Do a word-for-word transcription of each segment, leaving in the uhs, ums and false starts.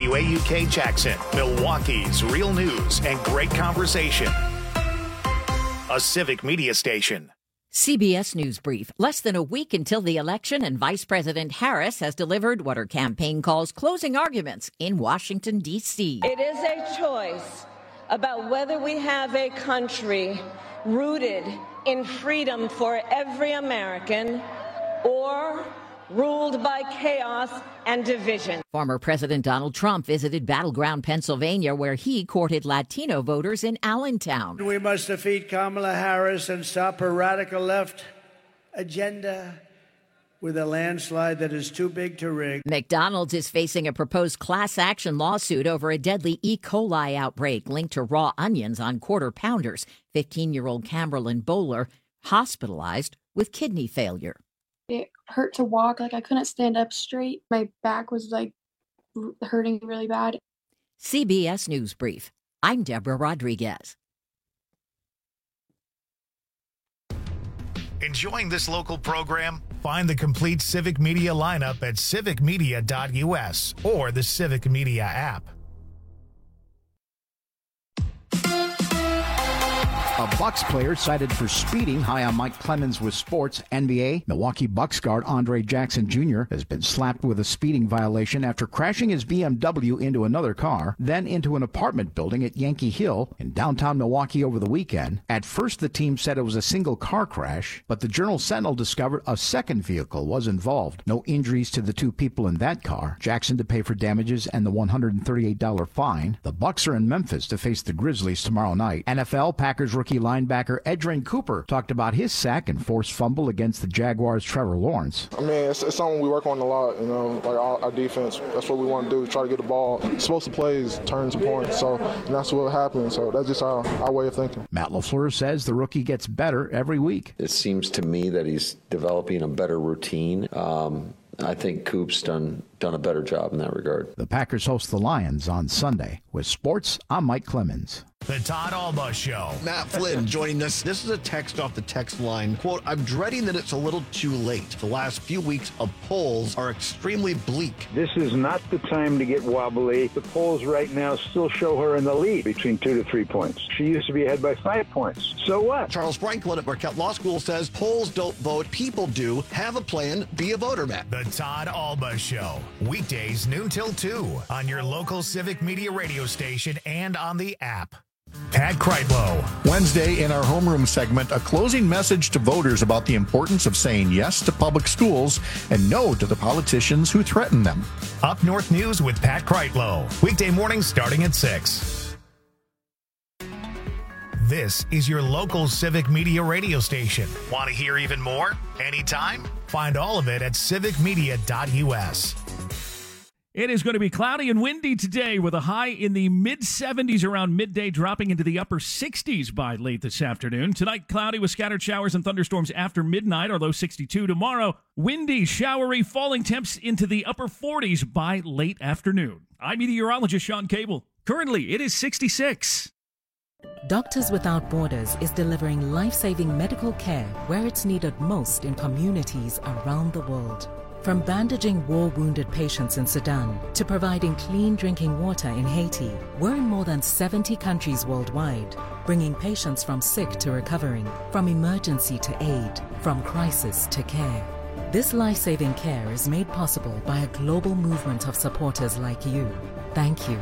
W A U K Jackson, Milwaukee's real news and great conversation. A Civic Media station. C B S News Brief. Less than a week until the election, and Vice President Harris has delivered what her campaign calls closing arguments in Washington, D C It is a choice about whether we have a country rooted in freedom for every American or ruled by chaos and division. Former President Donald Trump visited battleground Pennsylvania, where he courted Latino voters in Allentown. We must defeat Kamala Harris and stop her radical left agenda with a landslide that is too big to rig. McDonald's is facing a proposed class action lawsuit over a deadly E. coli outbreak linked to raw onions on Quarter Pounders. fifteen-year-old Camerlyn Bowler hospitalized with kidney failure. It hurt to walk. Like, I couldn't stand up straight. My back was like hurting really bad. C B S News Brief. I'm Deborah Rodriguez. Enjoying this local program? Find the complete Civic Media lineup at civic media dot U S or the Civic Media app. A Bucks player cited for speeding high on Mike Clemens with sports. N B A Milwaukee Bucks guard Andre Jackson Junior has been slapped with a speeding violation after crashing his B M W into another car, then into an apartment building at Yankee Hill in downtown Milwaukee over the weekend. At first, the team said it was a single car crash, but the Journal Sentinel discovered a second vehicle was involved. No injuries to the two people in that car. Jackson to pay for damages and the one hundred thirty-eight dollars fine. The Bucks are in Memphis to face the Grizzlies tomorrow night. N F L Packers rookie linebacker Edgerrin Cooper talked about his sack and forced fumble against the Jaguars' Trevor Lawrence. I mean, it's, it's something we work on a lot, you know, like our, our defense. That's what we want to do, try to get the ball. Explosive plays, turn to points, so and that's what happened. So that's just our, our way of thinking. Matt LaFleur says the rookie gets better every week. It seems to me that he's developing a better routine. Um, I think Coop's done done a better job in that regard. The Packers host the Lions on Sunday. With sports, I'm Mike Clemens. The Todd Alba Show. Matt Flynn joining us. This is a text off the text line. Quote, I'm dreading that it's a little too late. The last few weeks of polls are extremely bleak. This is not the time to get wobbly. The polls right now still show her in the lead between two to three points. She used to be ahead by five points. So what? Charles Franklin at Marquette Law School says polls don't vote, people do. Have a plan, be a voter, Matt. The Todd Alba Show. Weekdays noon till two on your local Civic Media radio station and on the app. Pat Kreitlow. Wednesday in our homeroom segment, a closing message to voters about the importance of saying yes to public schools and no to the politicians who threaten them. Up North News with Pat Kreitlow. Weekday mornings starting at six. This is your local Civic Media radio station. Want to hear even more? Anytime? Find all of it at civic media dot U S. It is going to be cloudy and windy today with a high in the mid seventies around midday, dropping into the upper sixties by late this afternoon. Tonight, cloudy with scattered showers and thunderstorms after midnight, our low sixty-two. Tomorrow, windy, showery, falling temps into the upper forties by late afternoon. I'm meteorologist Sean Cable. Currently, it is sixty-six. Doctors Without Borders is delivering life-saving medical care where it's needed most in communities around the world. From bandaging war-wounded patients in Sudan to providing clean drinking water in Haiti, we're in more than seventy countries worldwide, bringing patients from sick to recovering, from emergency to aid, from crisis to care. This life-saving care is made possible by a global movement of supporters like you. Thank you.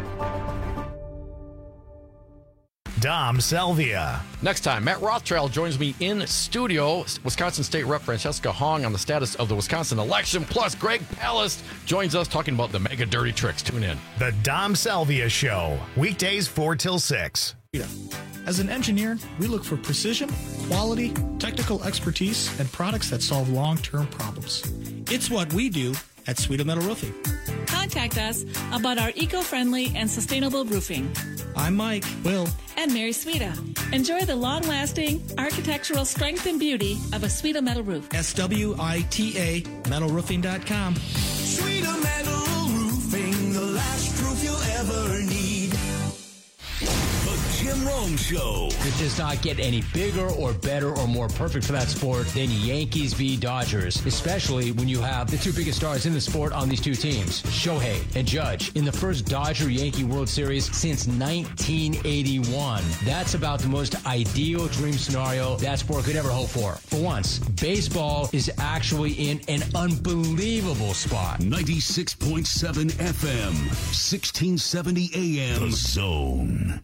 Dom Selvia. Next time, Matt Rothschild joins me in studio. Wisconsin State Rep Francesca Hong on the status of the Wisconsin election. Plus, Greg Palast joins us talking about the mega dirty tricks. Tune in. The Dom Selvia Show. Weekdays four till six. As an engineer, we look for precision, quality, technical expertise, and products that solve long-term problems. It's what we do at Sweeta Metal Roofing. Contact us about our eco-friendly and sustainable roofing. I'm Mike, Will, and Mary Sweeta. Enjoy the long-lasting architectural strength and beauty of a Sweeta Metal roof. S W I T A metal roofing dot com. Sweeta Metal Roofing, the last roof you'll ever need. The Jim Rome Show. It does not get any bigger or better or more perfect for that sport than Yankees v. Dodgers, especially when you have the two biggest stars in the sport on these two teams, Shohei and Judge, in the first Dodger-Yankee World Series since nineteen eighty-one. That's about the most ideal dream scenario that sport could ever hope for. For once, baseball is actually in an unbelievable spot. ninety-six point seven F M, sixteen seventy A M. The Zone.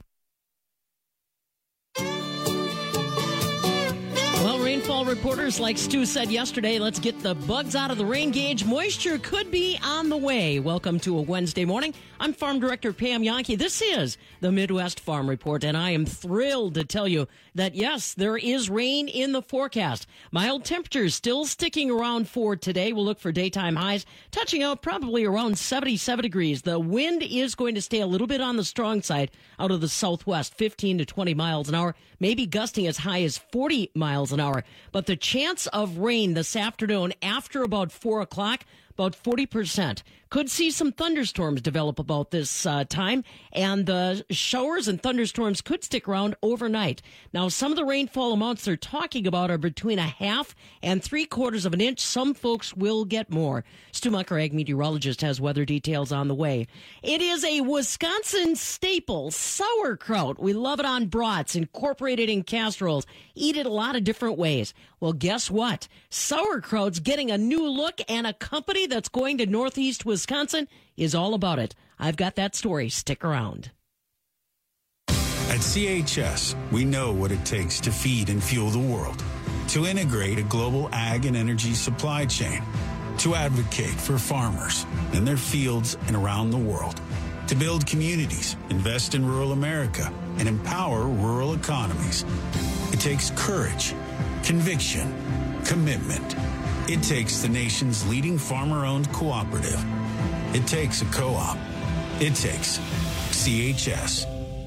Well, rainfall reporters, like Stu said yesterday, let's get the bugs out of the rain gauge. Moisture could be on the way. Welcome to a Wednesday morning. I'm Farm Director Pam Yonke. This is the Midwest Farm Report, and I am thrilled to tell you that, yes, there is rain in the forecast. Mild temperatures still sticking around for today. We'll look for daytime highs touching out probably around seventy-seven degrees. The wind is going to stay a little bit on the strong side out of the southwest, fifteen to twenty miles an hour, maybe gusting as high as forty miles an hour. But the chance of rain this afternoon after about four o'clock, about forty percent. Could see some thunderstorms develop about this uh, time, and the showers and thunderstorms could stick around overnight. Now, some of the rainfall amounts they're talking about are between a half and three quarters of an inch. Some folks will get more. Stu Mucker, ag meteorologist, has weather details on the way. It is a Wisconsin staple, sauerkraut. We love it on brats, incorporated in casseroles, eat it a lot of different ways. Well, guess what? Sauerkraut's getting a new look, and a company that's going to Northeast Wisconsin is all about it. I've got that story. Stick around. At C H S, we know what it takes to feed and fuel the world, to integrate a global ag and energy supply chain, to advocate for farmers in their fields and around the world, to build communities, invest in rural America, and empower rural economies. It takes courage, conviction, commitment. It takes the nation's leading farmer-owned cooperative. It takes a co-op. It takes C H S.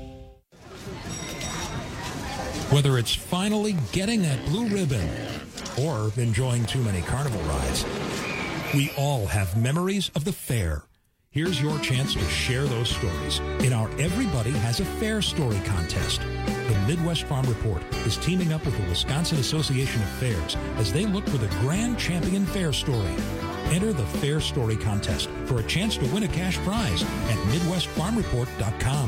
Whether it's finally getting that blue ribbon or enjoying too many carnival rides, we all have memories of the fair. Here's your chance to share those stories in our Everybody Has a Fair Story contest. The Midwest Farm Report is teaming up with the Wisconsin Association of Fairs as they look for the grand champion fair story. Enter the Fair Story contest for a chance to win a cash prize at midwest farm report dot com.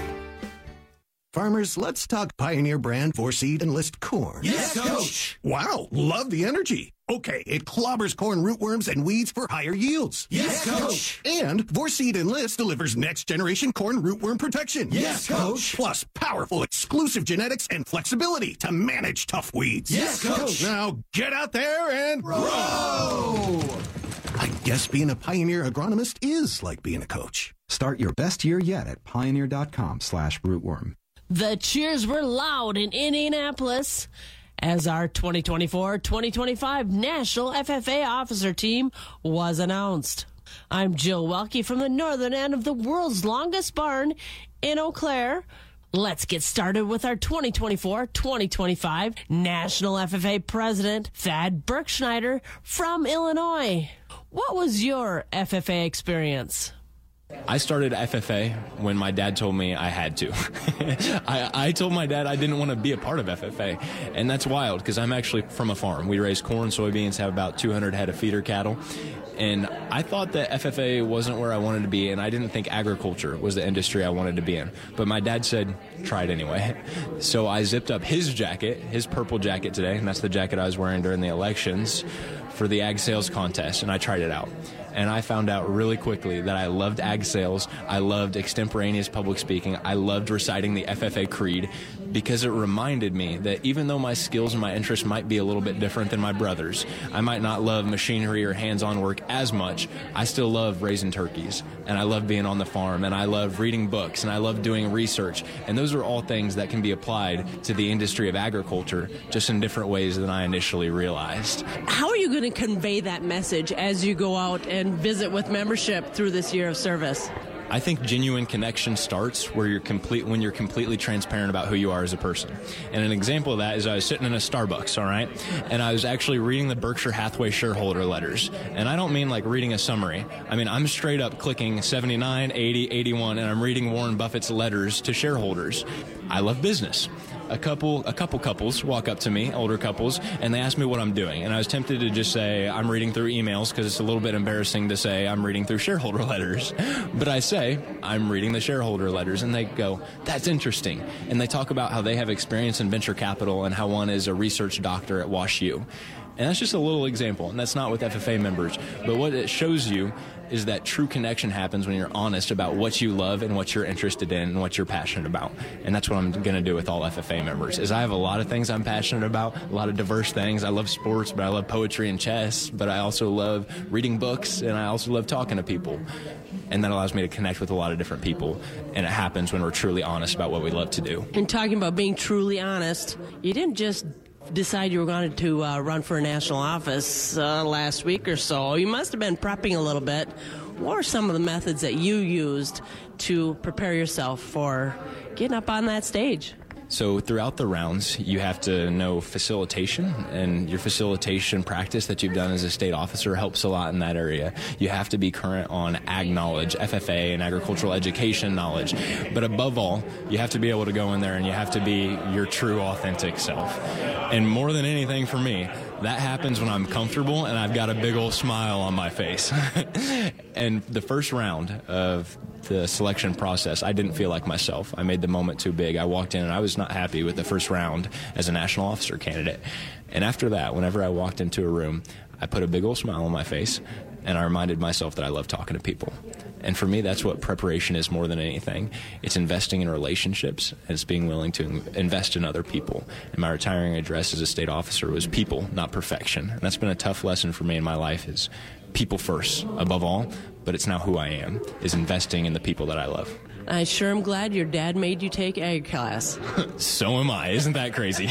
Farmers, let's talk Pioneer brand four-seed Enlist corn. Yes, Coach! Wow, love the energy. Okay, it clobbers corn rootworms and weeds for higher yields. Yes, Coach! And four-seed Enlist delivers next-generation corn rootworm protection. Yes, Coach! Plus powerful exclusive genetics and flexibility to manage tough weeds. Yes, Coach! Now get out there and grow! I guess being a Pioneer agronomist is like being a coach. Start your best year yet at pioneer.com slash rootworm. The cheers were loud in Indianapolis as our twenty twenty-four twenty twenty-five National F F A Officer Team was announced. I'm Jill Welke from the northern end of the world's longest barn in Eau Claire. Let's get started with our twenty twenty-four twenty twenty-five National F F A President, Thad Berkschneider from Illinois. What was your F F A experience? I started F F A when my dad told me I had to. I, I told my dad I didn't want to be a part of F F A, and that's wild because I'm actually from a farm. We raise corn, soybeans, have about two hundred head of feeder cattle, and I thought that F F A wasn't where I wanted to be, and I didn't think agriculture was the industry I wanted to be in. But my dad said, try it anyway. So I zipped up his jacket, his purple jacket today, and that's the jacket I was wearing during the elections for the ag sales contest, and I tried it out. And I found out really quickly that I loved ag sales, I loved extemporaneous public speaking, I loved reciting the F F A creed, because it reminded me that even though my skills and my interests might be a little bit different than my brothers, I might not love machinery or hands-on work as much, I still love raising turkeys, and I love being on the farm, and I love reading books, and I love doing research, and those are all things that can be applied to the industry of agriculture just in different ways than I initially realized. How are you going to convey that message as you go out and visit with membership through this year of service? I think genuine connection starts where you're complete when you're completely transparent about who you are as a person. And an example of that is I was sitting in a Starbucks, all right, and I was actually reading the Berkshire Hathaway shareholder letters. And I don't mean like reading a summary. I mean, I'm straight up clicking seventy-nine, eighty, eighty-one, and I'm reading Warren Buffett's letters to shareholders. I love business. A couple, a couple couples walk up to me, older couples, and they ask me what I'm doing. And I was tempted to just say I'm reading through emails because it's a little bit embarrassing to say I'm reading through shareholder letters. But I say I'm reading the shareholder letters, and they go, "That's interesting." And they talk about how they have experience in venture capital and how one is a research doctor at WashU. And that's just a little example, and that's not with F F A members. But what it shows you is that true connection happens when you're honest about what you love and what you're interested in and what you're passionate about. And that's what I'm going to do with all F F A members, is I have a lot of things I'm passionate about, a lot of diverse things. I love sports, but I love poetry and chess, but I also love reading books, and I also love talking to people. And that allows me to connect with a lot of different people, and it happens when we're truly honest about what we love to do. And talking about being truly honest, you didn't just decide you were going to uh, run for a national office uh, last week or so. You must have been prepping a little bit. What are some of the methods that you used to prepare yourself for getting up on that stage? So throughout the rounds, you have to know facilitation, and your facilitation practice that you've done as a state officer helps a lot in that area. You have to be current on ag knowledge, F F A and agricultural education knowledge. But above all, you have to be able to go in there and you have to be your true, authentic self. And more than anything for me, that happens when I'm comfortable and I've got a big old smile on my face. And the first round of the selection process, I didn't feel like myself. I made the moment too big. I walked in and I was not happy with the first round as a national officer candidate. And after that, whenever I walked into a room, I put a big old smile on my face and I reminded myself that I love talking to people. And for me, that's what preparation is more than anything. It's investing in relationships, and it's being willing to invest in other people. And my retiring address as a state officer was people, not perfection. And that's been a tough lesson for me in my life, is people first, above all, but it's now who I am, is investing in the people that I love. I sure am glad your dad made you take ag class. So am I. Isn't that crazy?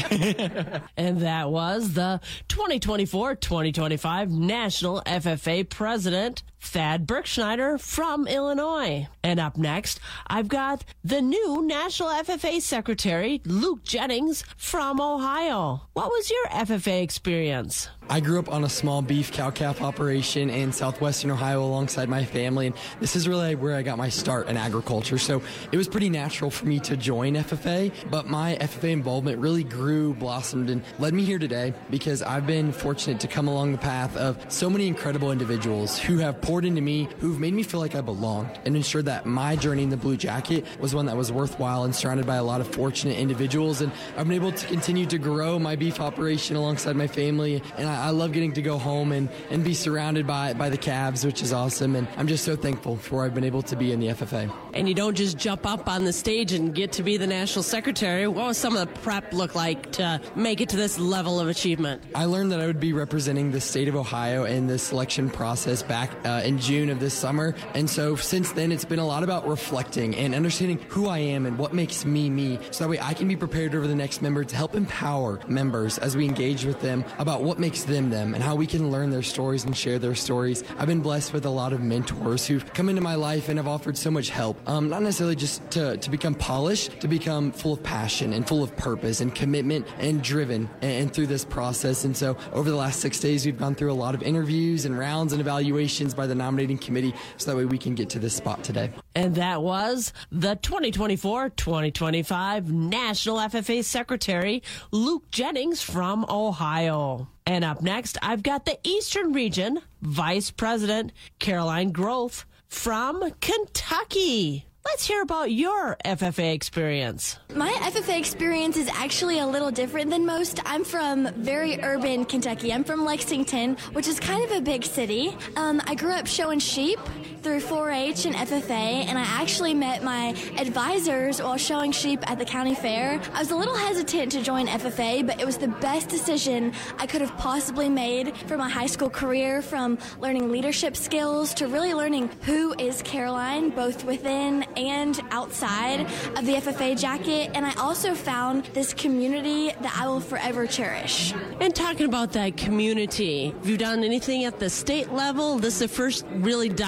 And that was the twenty twenty-four twenty twenty-five National F F A President, Thad Berkschneider from Illinois. And up next, I've got the new National F F A Secretary, Luke Jennings from Ohio. What was your F F A experience? I grew up on a small beef cow-calf operation in southwestern Ohio alongside my family, and this is really where I got my start in agriculture. So it was pretty natural for me to join F F A, but my F F A involvement really grew, blossomed, and led me here today because I've been fortunate to come along the path of so many incredible individuals who have poured into me, who've made me feel like I belonged, and ensured that my journey in the Blue Jacket was one that was worthwhile and surrounded by a lot of fortunate individuals. And I've been able to continue to grow my beef operation alongside my family, and I I love getting to go home and, and be surrounded by by the calves, which is awesome. And I'm just so thankful for where I've been able to be in the F F A. And you don't just jump up on the stage and get to be the national secretary. What was some of the prep look like to make it to this level of achievement? I learned that I would be representing the state of Ohio in the selection process back uh, in June of this summer. And so since then, it's been a lot about reflecting and understanding who I am and what makes me me, so that way I can be prepared over the next member to help empower members as we engage with them about what makes them them and how we can learn their stories and share their stories. I've been blessed with a lot of mentors who've come into my life and have offered so much help, um, not necessarily just to, to become polished, to become full of passion and full of purpose and commitment and driven and, and through this process. And so over the last six days, we've gone through a lot of interviews and rounds and evaluations by the nominating committee, so that way we can get to this spot today. And that was the twenty twenty-four twenty twenty-five National F F A Secretary, Luke Jennings from Ohio. And up next, I've got the Eastern Region Vice President, Caroline Groth from Kentucky. Let's hear about your F F A experience. My F F A experience is actually a little different than most. I'm from very urban Kentucky. I'm from Lexington, which is kind of a big city. Um, I grew up showing sheep through four H and F F A, and I actually met my advisors while showing sheep at the county fair. I was a little hesitant to join F F A, but it was the best decision I could have possibly made for my high school career, from learning leadership skills to really learning who is Caroline, both within and outside of the F F A jacket. And I also found this community that I will forever cherish. And talking about that community, have you done anything at the state level? This is the first really diving into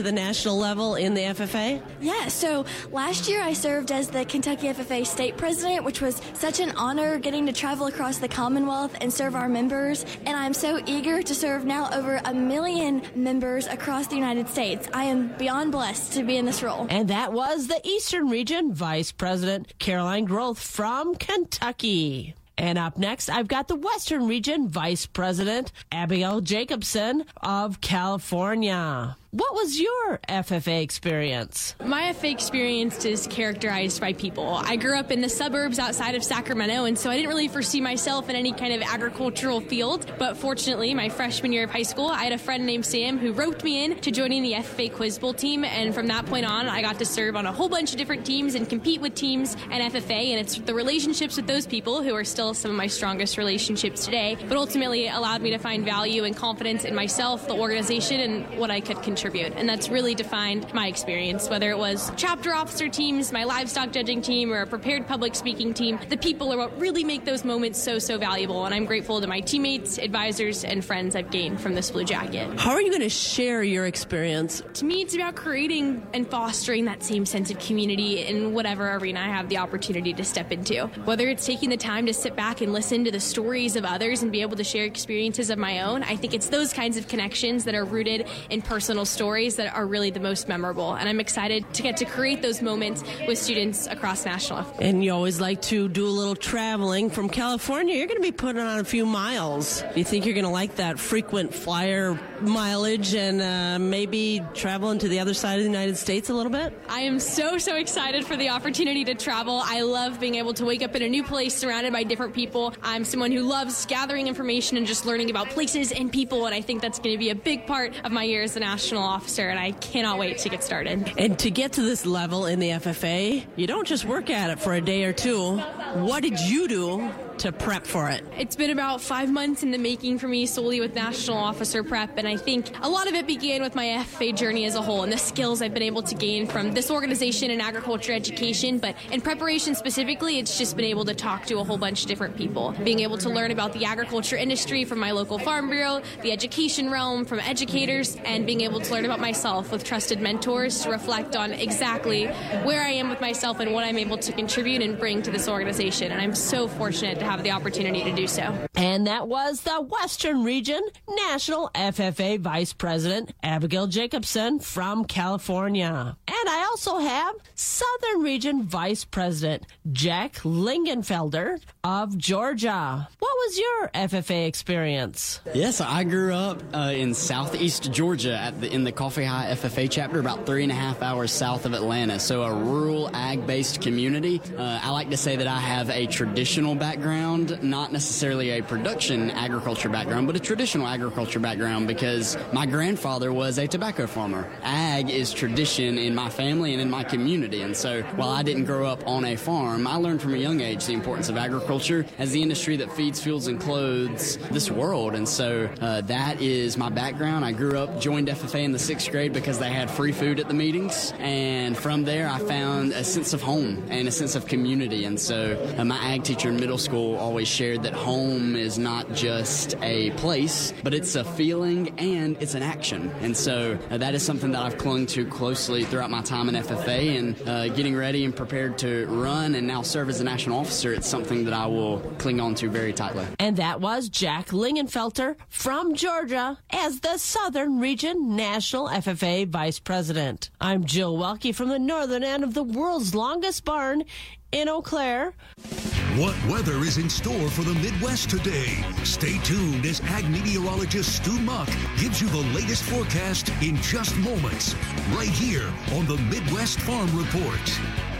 to the national level in the F F A? Yeah, so last year I served as the Kentucky F F A state president, which was such an honor getting to travel across the Commonwealth and serve our members. And I'm so eager to serve now over a million members across the United States. I am beyond blessed to be in this role. And that was the Eastern Region Vice President Caroline Groth from Kentucky. And up next, I've got the Western Region Vice President Abigail Jacobson of California. What was your F F A experience? My F F A experience is characterized by people. I grew up in the suburbs outside of Sacramento, and so I didn't really foresee myself in any kind of agricultural field. But fortunately, my freshman year of high school, I had a friend named Sam who roped me in to joining the F F A Quiz Bowl team. And from that point on, I got to serve on a whole bunch of different teams and compete with teams and F F A. And it's the relationships with those people who are still some of my strongest relationships today, but ultimately allowed me to find value and confidence in myself, the organization, and what I could contribute. And that's really defined my experience, whether it was chapter officer teams, my livestock judging team, or a prepared public speaking team. The people are what really make those moments so, so valuable. And I'm grateful to my teammates, advisors, and friends I've gained from this Blue Jacket. How are you going to share your experience? To me, it's about creating and fostering that same sense of community in whatever arena I have the opportunity to step into. Whether it's taking the time to sit back and listen to the stories of others and be able to share experiences of my own, I think it's those kinds of connections that are rooted in personal stories that are really the most memorable. And I'm excited to get to create those moments with students across national. And you always like to do a little traveling. From California, you're going to be putting on a few miles. Do you think you're going to like that frequent flyer mileage and uh, maybe traveling to the other side of the United States a little bit? I am so, so excited for the opportunity to travel. I love being able to wake up in a new place surrounded by different people. I'm someone who loves gathering information and just learning about places and people, and I think that's going to be a big part of my year as a national officer, and I cannot wait to get started. And to get to this level in the F F A, you don't just work at it for a day or two. What did you do to prep for it? It's been about five months in the making for me solely with National Officer Prep, and I think a lot of it began with my F F A journey as a whole and the skills I've been able to gain from this organization in agriculture education, but in preparation specifically, it's just been able to talk to a whole bunch of different people, being able to learn about the agriculture industry from my local farm bureau, the education realm from educators, and being able to learn about myself with trusted mentors to reflect on exactly where I am with myself and what I'm able to contribute and bring to this organization, and I'm so fortunate to have the opportunity to do so. And that was the Western Region National F F A Vice President Abigail Jacobson from California. And I also have Southern Region Vice President Jack Lingenfelder of Georgia. What was your F F A experience? Yes, I grew up uh, in southeast Georgia at the, in the Coffee High F F A chapter, about three and a half hours south of Atlanta. So a rural ag-based community. Uh, I like to say that I have a traditional background, not necessarily a production agriculture background, but a traditional agriculture background because my grandfather was a tobacco farmer. Ag is tradition in my family and in my community. And so while I didn't grow up on a farm, I learned from a young age the importance of agriculture as the industry that feeds, fuels, and clothes this world. And so uh, that is my background. I grew up, joined F F A in the sixth grade because they had free food at the meetings. And from there, I found a sense of home and a sense of community. And so uh, my ag teacher in middle school always shared that home is not just a place, but it's a feeling and it's an action. And so uh, that is something that I've clung to closely throughout my time in F F A, and uh, getting ready and prepared to run and now serve as a national officer. It's something that I will cling on to very tightly. And that was Jack Lingenfelter from Georgia as the Southern Region National F F A Vice President. I'm Jill Welke from the northern end of the world's longest barn in Eau Claire. What weather is in store for the Midwest today? Stay tuned as ag meteorologist Stu Muck gives you the latest forecast in just moments, right here on the Midwest Farm Report.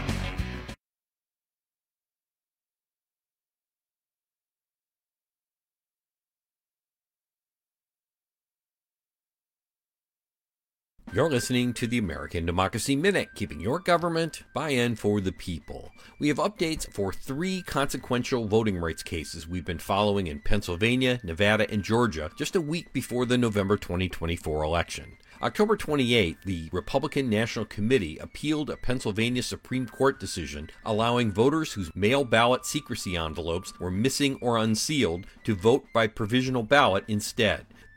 You're listening to the American Democracy Minute, keeping your government buy-in for the people. We have updates for three consequential voting rights cases we've been following in Pennsylvania, Nevada, and Georgia just a week before the November twenty twenty-four election. October twenty-eighth, the Republican National Committee appealed a Pennsylvania Supreme Court decision allowing voters whose mail ballot secrecy envelopes were missing or unsealed to vote by provisional ballot instead.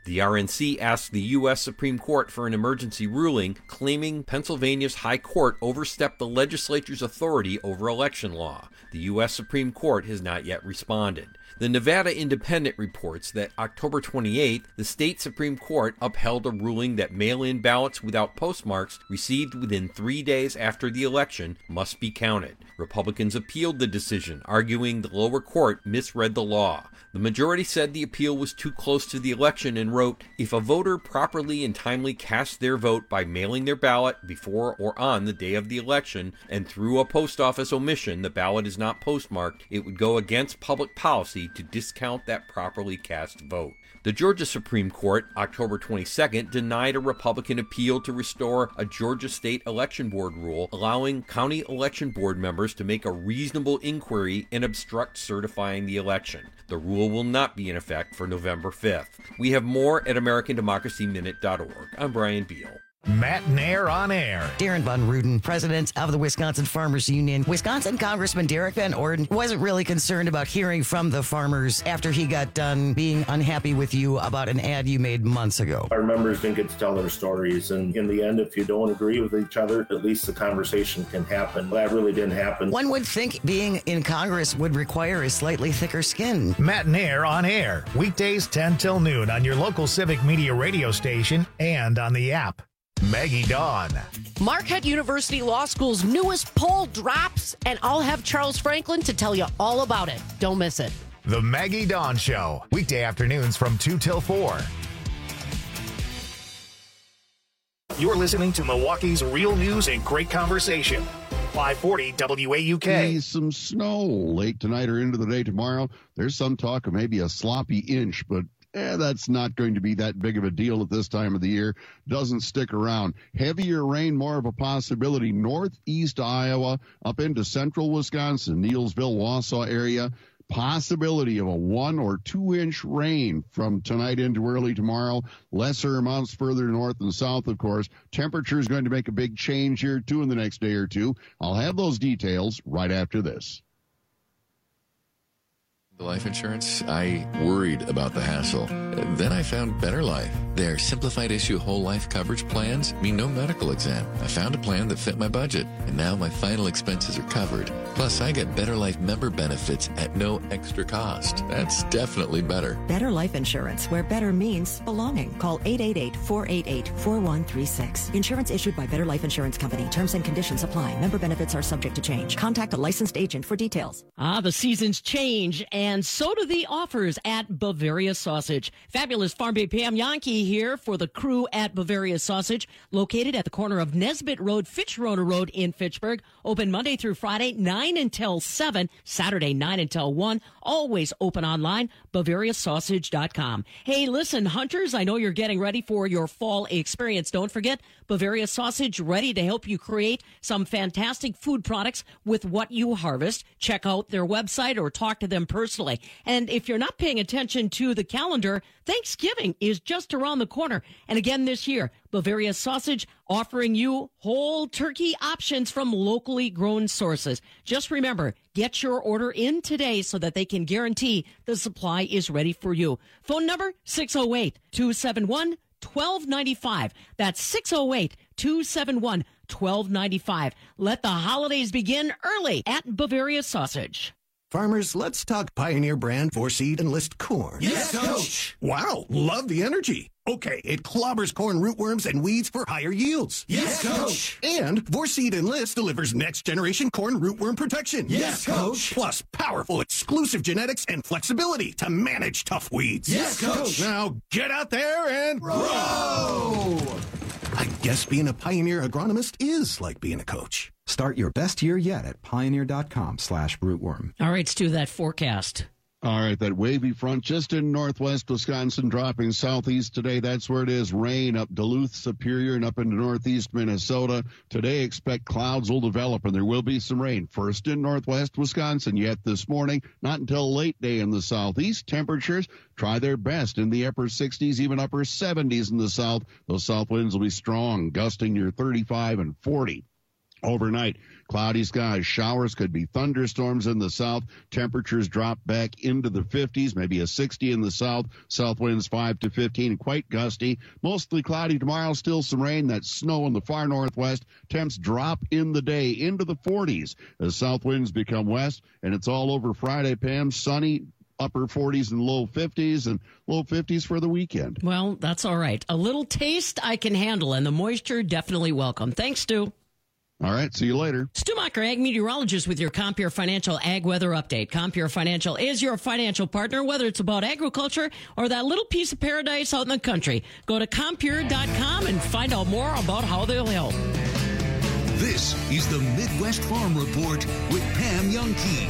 The R N C asked the U S Supreme Court for an emergency ruling, claiming Pennsylvania's High Court overstepped the legislature's authority over election law. The U S Supreme Court has not yet responded. The Nevada Independent reports that October twenty-eighth, the state Supreme Court upheld a ruling that mail-in ballots without postmarks received within three days after the election must be counted. Republicans appealed the decision, arguing the lower court misread the law. The majority said the appeal was too close to the election and wrote, "If a voter properly and timely casts their vote by mailing their ballot before or on the day of the election, and through a post office omission the ballot is not postmarked, it would go against public policy to discount that properly cast vote." The Georgia Supreme Court, October twenty-second, denied a Republican appeal to restore a Georgia State Election Board rule allowing county election board members to make a reasonable inquiry and obstruct certifying the election. The rule will not be in effect for November fifth. We have more at American Democracy Minute dot org. I'm Brian Beal. Matt Nair on air. Darren Von Ruden, president of the Wisconsin Farmers Union. Wisconsin Congressman Derek Van Orden wasn't really concerned about hearing from the farmers after he got done being unhappy with you about an ad you made months ago. Our members didn't get to tell their stories, and in the end, if you don't agree with each other, at least the conversation can happen. That really didn't happen. One would think being in Congress would require a slightly thicker skin. Matt Nair on air, weekdays ten till noon on your local Civic Media radio station and on the app. Maggie Dawn. Marquette University Law School's newest poll drops, and I'll have Charles Franklin to tell you all about it. Don't miss it. The Maggie Dawn Show, weekday afternoons from two till four. You're listening to Milwaukee's Real News and Great Conversation. five forty W A U K. Hey, some snow late tonight or into the day tomorrow. There's some talk of maybe a sloppy inch, but Eh, that's not going to be that big of a deal at this time of the year. Doesn't stick around. Heavier rain, more of a possibility. Northeast Iowa, up into central Wisconsin, Neillsville, Wausau area. Possibility of a one or two inch rain from tonight into early tomorrow. Lesser amounts further north and south, of course. Temperature is going to make a big change here, too, in the next day or two. I'll have those details right after this. The life insurance, I worried about the hassle. Then I found Better Life. Their simplified issue whole life coverage plans mean no medical exam. I found a plan that fit my budget, and now my final expenses are covered. Plus, I get Better Life member benefits at no extra cost. That's definitely better. Better Life Insurance, where better means belonging. Call eight eight eight, four eight eight, four one three six. Insurance issued by Better Life Insurance Company. Terms and conditions apply. Member benefits are subject to change. Contact a licensed agent for details. Ah, the seasons change, and so do the offers at Bavaria Sausage. Fabulous Farm Bay Pam Yankee here for the crew at Bavaria Sausage, located at the corner of Nesbitt Road, Fitchroder Road in Fitchburg. Open Monday through Friday, nine until seven, Saturday, nine until one. Always open online, Bavaria Sausage dot com. Hey, listen, hunters, I know you're getting ready for your fall experience. Don't forget, Bavaria Sausage, ready to help you create some fantastic food products with what you harvest. Check out their website or talk to them personally. And if you're not paying attention to the calendar, Thanksgiving is just around the corner. And again this year, Bavaria Sausage offering you whole turkey options from locally grown sources. Just remember, get your order in today so that they can guarantee the supply is ready for you. Phone number six oh eight, two seven one, one two nine five. That's six oh eight, two seven one, one two nine five. Let the holidays begin early at Bavaria Sausage. Farmers, let's talk Pioneer brand four-seed Enlist corn. Yes, Coach. Wow, love the energy. Okay, it clobbers corn rootworms and weeds for higher yields. Yes, Coach. And four-seed Enlist delivers next-generation corn rootworm protection. Yes, Coach. Plus powerful exclusive genetics and flexibility to manage tough weeds. Yes, Coach. Now get out there and grow. I guess being a Pioneer agronomist is like being a coach. Start your best year yet at pioneer.com slash rootworm. All right, let's do that forecast. All right, that wavy front just in northwest Wisconsin, dropping southeast today. That's where it is. Rain up Duluth, Superior, and up into northeast Minnesota. Today, expect clouds will develop, and there will be some rain. First in northwest Wisconsin yet this morning. Not until late day in the southeast. Temperatures try their best in the upper sixties, even upper seventies in the south. Those south winds will be strong, gusting near thirty-five and forty. Overnight, cloudy skies, showers, could be thunderstorms in the south. Temperatures drop back into the fifties, maybe a sixty in the south. South winds five to fifteen, quite gusty. Mostly cloudy tomorrow, still some rain. That snow in the far northwest. Temps drop in the day into the forties as south winds become west. And it's all over Friday, Pam. Sunny, upper forties and low fifties, and low fifties for the weekend. Well, that's all right. A little taste I can handle, and the moisture definitely welcome. Thanks, Stu. All right, see you later. Stu Macher, Ag Meteorologist with your Compeer Financial Ag Weather Update. Compeer Financial is your financial partner, whether it's about agriculture or that little piece of paradise out in the country. Go to Compeer dot com and find out more about how they'll help. This is the Midwest Farm Report with Pam Youngkey.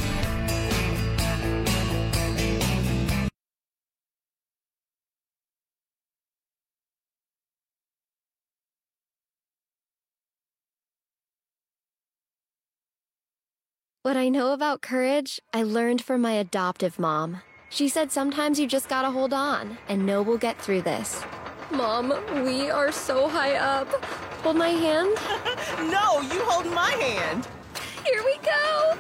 What I know about courage, I learned from my adoptive mom. She said sometimes you just gotta hold on and know we'll get through this. Mom, we are so high up. Hold my hand. No, you hold my hand. Here we go.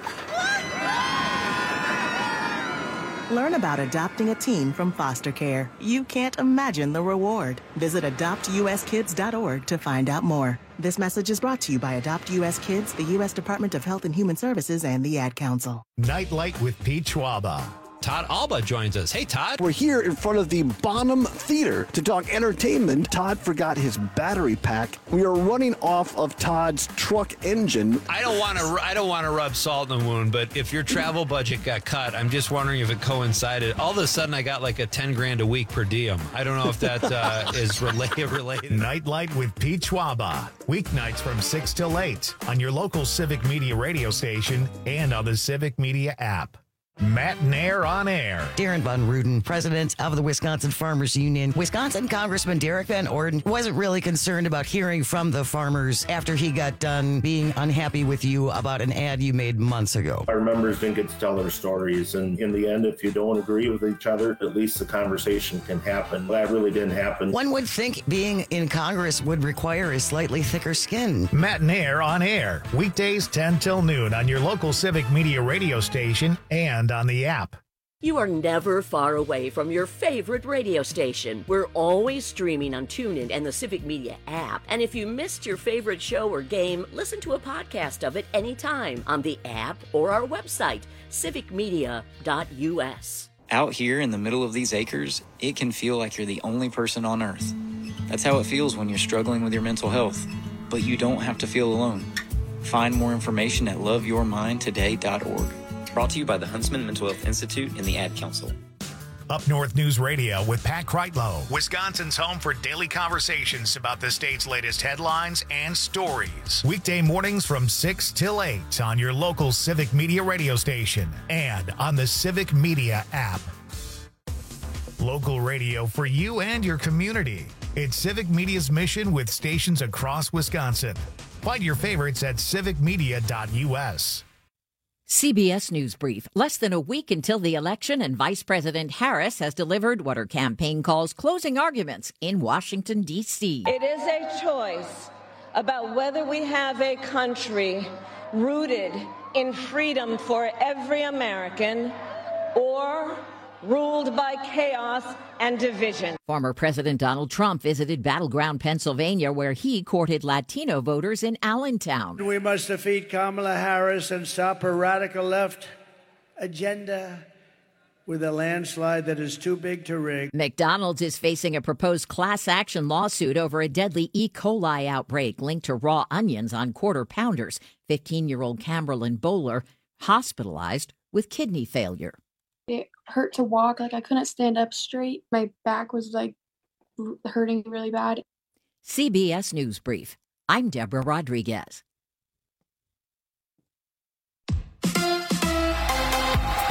Learn about adopting a teen from foster care. You can't imagine the reward. Visit adopt u s kids dot org to find out more. This message is brought to you by Adopt U S Kids, the U S Department of Health and Human Services, and the Ad Council. Nightlight with Pete Schwaba. Todd Alba joins us. Hey, Todd. We're here in front of the Bonham Theater to talk entertainment. Todd forgot his battery pack. We are running off of Todd's truck engine. I don't want to. I don't want to rub salt in the wound, but if your travel budget got cut, I'm just wondering if it coincided. All of a sudden, I got like a ten grand a week per diem. I don't know if that uh, is related. related. Nightlight with Pete Schwaba. Weeknights from six till eight on your local Civic Media radio station and on the Civic Media app. Matt Nair on air. Darren Von Ruden, president of the Wisconsin Farmers Union. Wisconsin Congressman Derek Van Orden wasn't really concerned about hearing from the farmers after he got done being unhappy with you about an ad you made months ago. Our members didn't get to tell their stories, and in the end, if you don't agree with each other, at least the conversation can happen. That really didn't happen. One would think being in Congress would require a slightly thicker skin. Matt Nair on air. Weekdays ten till noon on your local Civic Media radio station and on the app. You are never far away from your favorite radio station. We're always streaming on TuneIn and the Civic Media app. And if you missed your favorite show or game, listen to a podcast of it anytime on the app or our website, civic media dot u s. Out here in the middle of these acres, it can feel like you're the only person on Earth. That's how it feels when you're struggling with your mental health. But you don't have to feel alone. Find more information at love your mind today dot org. Brought to you by the Huntsman Mental Health Institute and the Ad Council. Up North News Radio with Pat Kreitlow, Wisconsin's home for daily conversations about the state's latest headlines and stories. Weekday mornings from six till eight on your local Civic Media radio station and on the Civic Media app. Local radio for you and your community. It's Civic Media's mission with stations across Wisconsin. Find your favorites at civic media dot u s. C B S News Brief. Less than a week until the election, and Vice President Harris has delivered what her campaign calls closing arguments in Washington, D C It is a choice about whether we have a country rooted in freedom for every American or ruled by chaos and division. Former President Donald Trump visited battleground Pennsylvania, where he courted Latino voters in Allentown. We must defeat Kamala Harris and stop her radical left agenda with a landslide that is too big to rig. McDonald's is facing a proposed class action lawsuit over a deadly E. coli outbreak linked to raw onions on Quarter Pounders. fifteen-year-old Camberlyn Bowler hospitalized with kidney failure. It hurt to walk. Like, I couldn't stand up straight. My back was, like, hurting really bad. C B S News Brief. I'm Deborah Rodriguez. A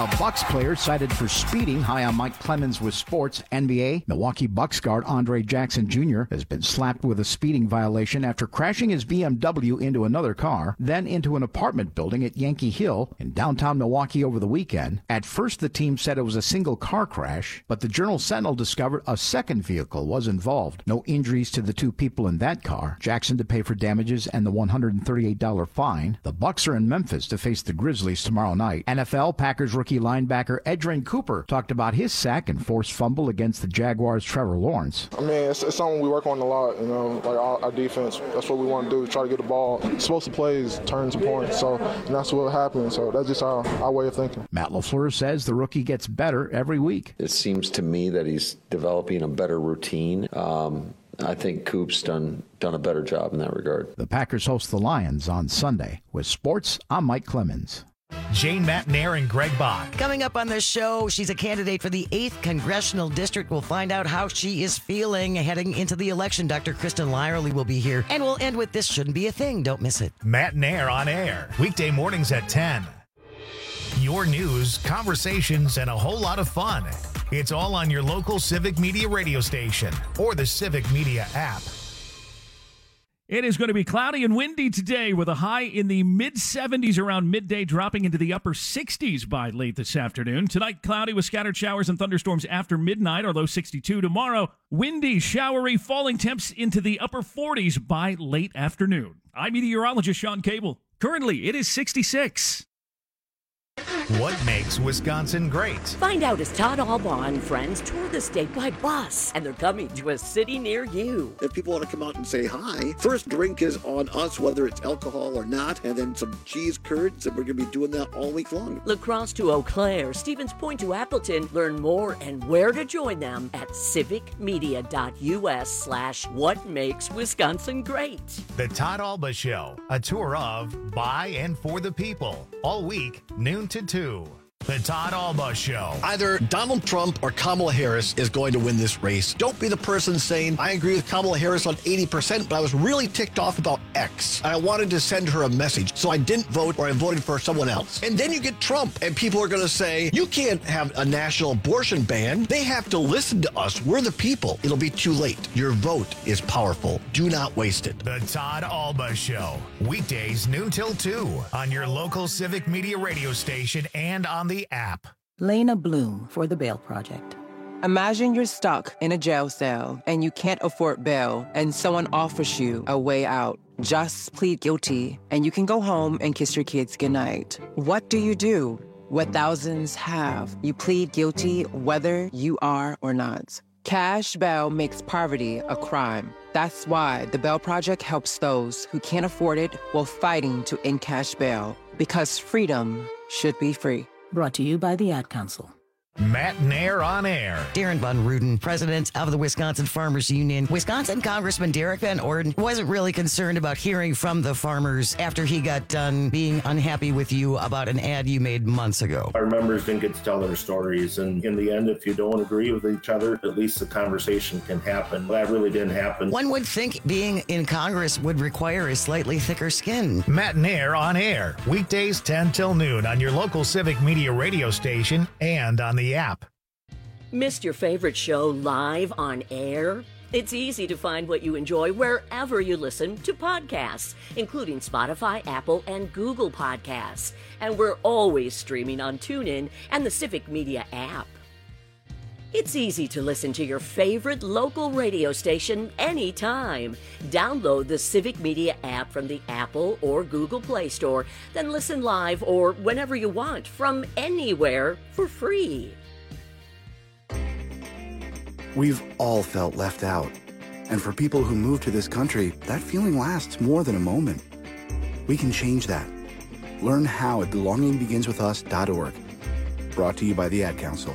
A Bucks player cited for speeding high on Mike Clemens with sports. N B A, Milwaukee Bucks guard Andre Jackson Junior has been slapped with a speeding violation after crashing his B M W into another car, then into an apartment building at Yankee Hill in downtown Milwaukee over the weekend. At first, the team said it was a single car crash, but the Journal-Sentinel discovered a second vehicle was involved. No injuries to the two people in that car. Jackson to pay for damages and the one hundred thirty-eight dollars fine. The Bucks are in Memphis to face the Grizzlies tomorrow night. N F L Packers rookie linebacker Edgerrin Cooper talked about his sack and forced fumble against the Jaguars' Trevor Lawrence. I mean, it's, it's something we work on a lot, you know, like our, our defense. That's what we want to do, try to get the ball. Explosive plays turn to points, so and that's what happened. So that's just our, our way of thinking. Matt LaFleur says the rookie gets better every week. It seems to me that he's developing a better routine. Um, I think Coop's done done a better job in that regard. The Packers host the Lions on Sunday. With sports, I'm Mike Clemens. Jane Matnair and Greg Bach. Coming up on the show, she's a candidate for the eighth Congressional District. We'll find out how she is feeling heading into the election. Doctor Kristen Lyerly will be here. And we'll end with This Shouldn't Be a Thing. Don't miss it. Matnair on air. Weekday mornings at ten. Your news, conversations, and a whole lot of fun. It's all on your local Civic Media radio station or the Civic Media app. It is going to be cloudy and windy today with a high in the mid seventies around midday, dropping into the upper sixties by late this afternoon. Tonight, cloudy with scattered showers and thunderstorms after midnight, our low sixty-two. Tomorrow, windy, showery, falling temps into the upper forties by late afternoon. I'm meteorologist Sean Cable. Currently, it is sixty-six. What makes Wisconsin great? Find out as Todd Albaugh and friends tour the state by bus, and they're coming to a city near you. If people want to come out and say hi, first drink is on us, whether it's alcohol or not, and then some cheese curds, and we're going to be doing that all week long. La Crosse to Eau Claire, Stevens Point to Appleton. Learn more and where to join them at civicmedia.us slash what makes Wisconsin great. The Todd Albaugh Show, a tour of, by, and for the people. All week, noon to two. The Todd Albaugh Show. Either Donald Trump or Kamala Harris is going to win this race. Don't be the person saying, I agree with Kamala Harris on eighty percent, but I was really ticked off about X. I wanted to send her a message, so I didn't vote or I voted for someone else. And then you get Trump, and people are going to say, you can't have a national abortion ban. They have to listen to us. We're the people. It'll be too late. Your vote is powerful. Do not waste it. The Todd Albaugh Show. Weekdays noon till two on your local Civic Media radio station and on the app. Lena Bloom for the Bail Project. Imagine you're stuck in a jail cell and you can't afford bail and someone offers you a way out. Just plead guilty and you can go home and kiss your kids goodnight. What do you do? What thousands have. You plead guilty whether you are or not. Cash bail makes poverty a crime. That's why the Bail Project helps those who can't afford it while fighting to end cash bail. Because freedom should be free. Brought to you by the Ad Council. Matnair on air. Darren Von Ruden, president of the Wisconsin Farmers Union. Wisconsin Congressman Derek Van Orden wasn't really concerned about hearing from the farmers after he got done being unhappy with you about an ad you made months ago. Our members didn't get to tell their stories, and in the end, if you don't agree with each other, at least the conversation can happen. That really didn't happen. One would think being in Congress would require a slightly thicker skin. Matnair on air. Weekdays ten till noon on your local Civic Media radio station and on the app. Missed your favorite show live on air? It's easy to find what you enjoy wherever you listen to podcasts, including Spotify, Apple, and Google Podcasts. And we're always streaming on TuneIn and the Civic Media app. It's easy to listen to your favorite local radio station anytime. Download the Civic Media app from the Apple or Google Play Store, then listen live or whenever you want from anywhere for free. We've all felt left out. And for people who move to this country, that feeling lasts more than a moment. We can change that. Learn how at belonging begins with us dot org. Brought to you by the Ad Council.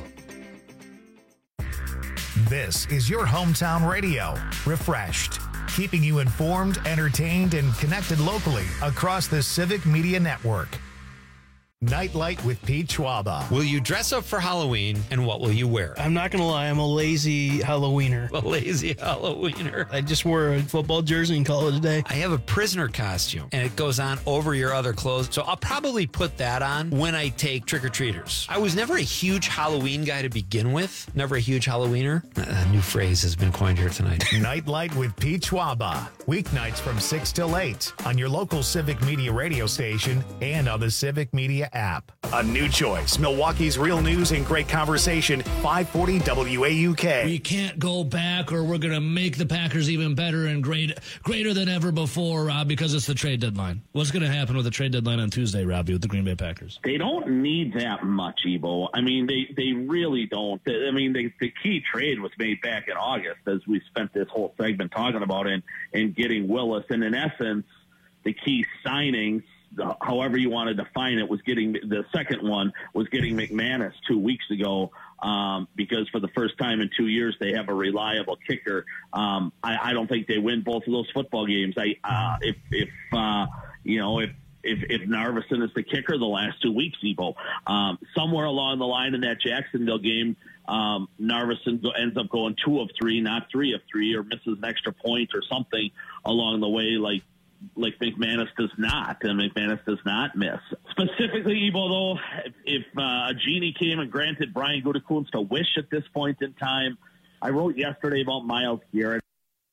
This is your hometown radio, refreshed, keeping you informed, entertained, and connected locally across the Civic Media Network. Nightlight with Pete Schwaba. Will you dress up for Halloween, and what will you wear? I'm not going to lie, I'm a lazy Halloweener. A lazy Halloweener. I just wore a football jersey and call it a day. I have a prisoner costume, and it goes on over your other clothes, so I'll probably put that on when I take trick-or-treaters. I was never a huge Halloween guy to begin with. Never a huge Halloweener. A new phrase has been coined here tonight. Nightlight with Pete Schwaba. Weeknights from six till eight on your local Civic Media radio station and on the Civic Media app. A new choice. Milwaukee's real news and great conversation. five forty W A U K. We can't go back, or we're going to make the Packers even better and great, greater than ever before, Rob, because it's the trade deadline. What's going to happen with the trade deadline on Tuesday, Robbie, with the Green Bay Packers? They don't need that much, Ebo. I mean, they, they really don't. I mean, they, the key trade was made back in August, as we spent this whole segment talking about, and, and getting Willis. And in essence, the key signings, however you want to define it, was getting the second one was getting McManus two weeks ago, um, because for the first time in two years they have a reliable kicker. Um, I, I don't think they win both of those football games. I uh, if if uh, you know if. If, if Narveson is the kicker the last two weeks, Ebo, um, somewhere along the line in that Jacksonville game, um, Narveson go, ends up going two of three, not three of three, or misses an extra point or something along the way, like like McManus does not, and McManus does not miss. Specifically, Ebo, though, if, if uh, a genie came and granted Brian Gutekunst a wish at this point in time, I wrote yesterday about Myles Garrett.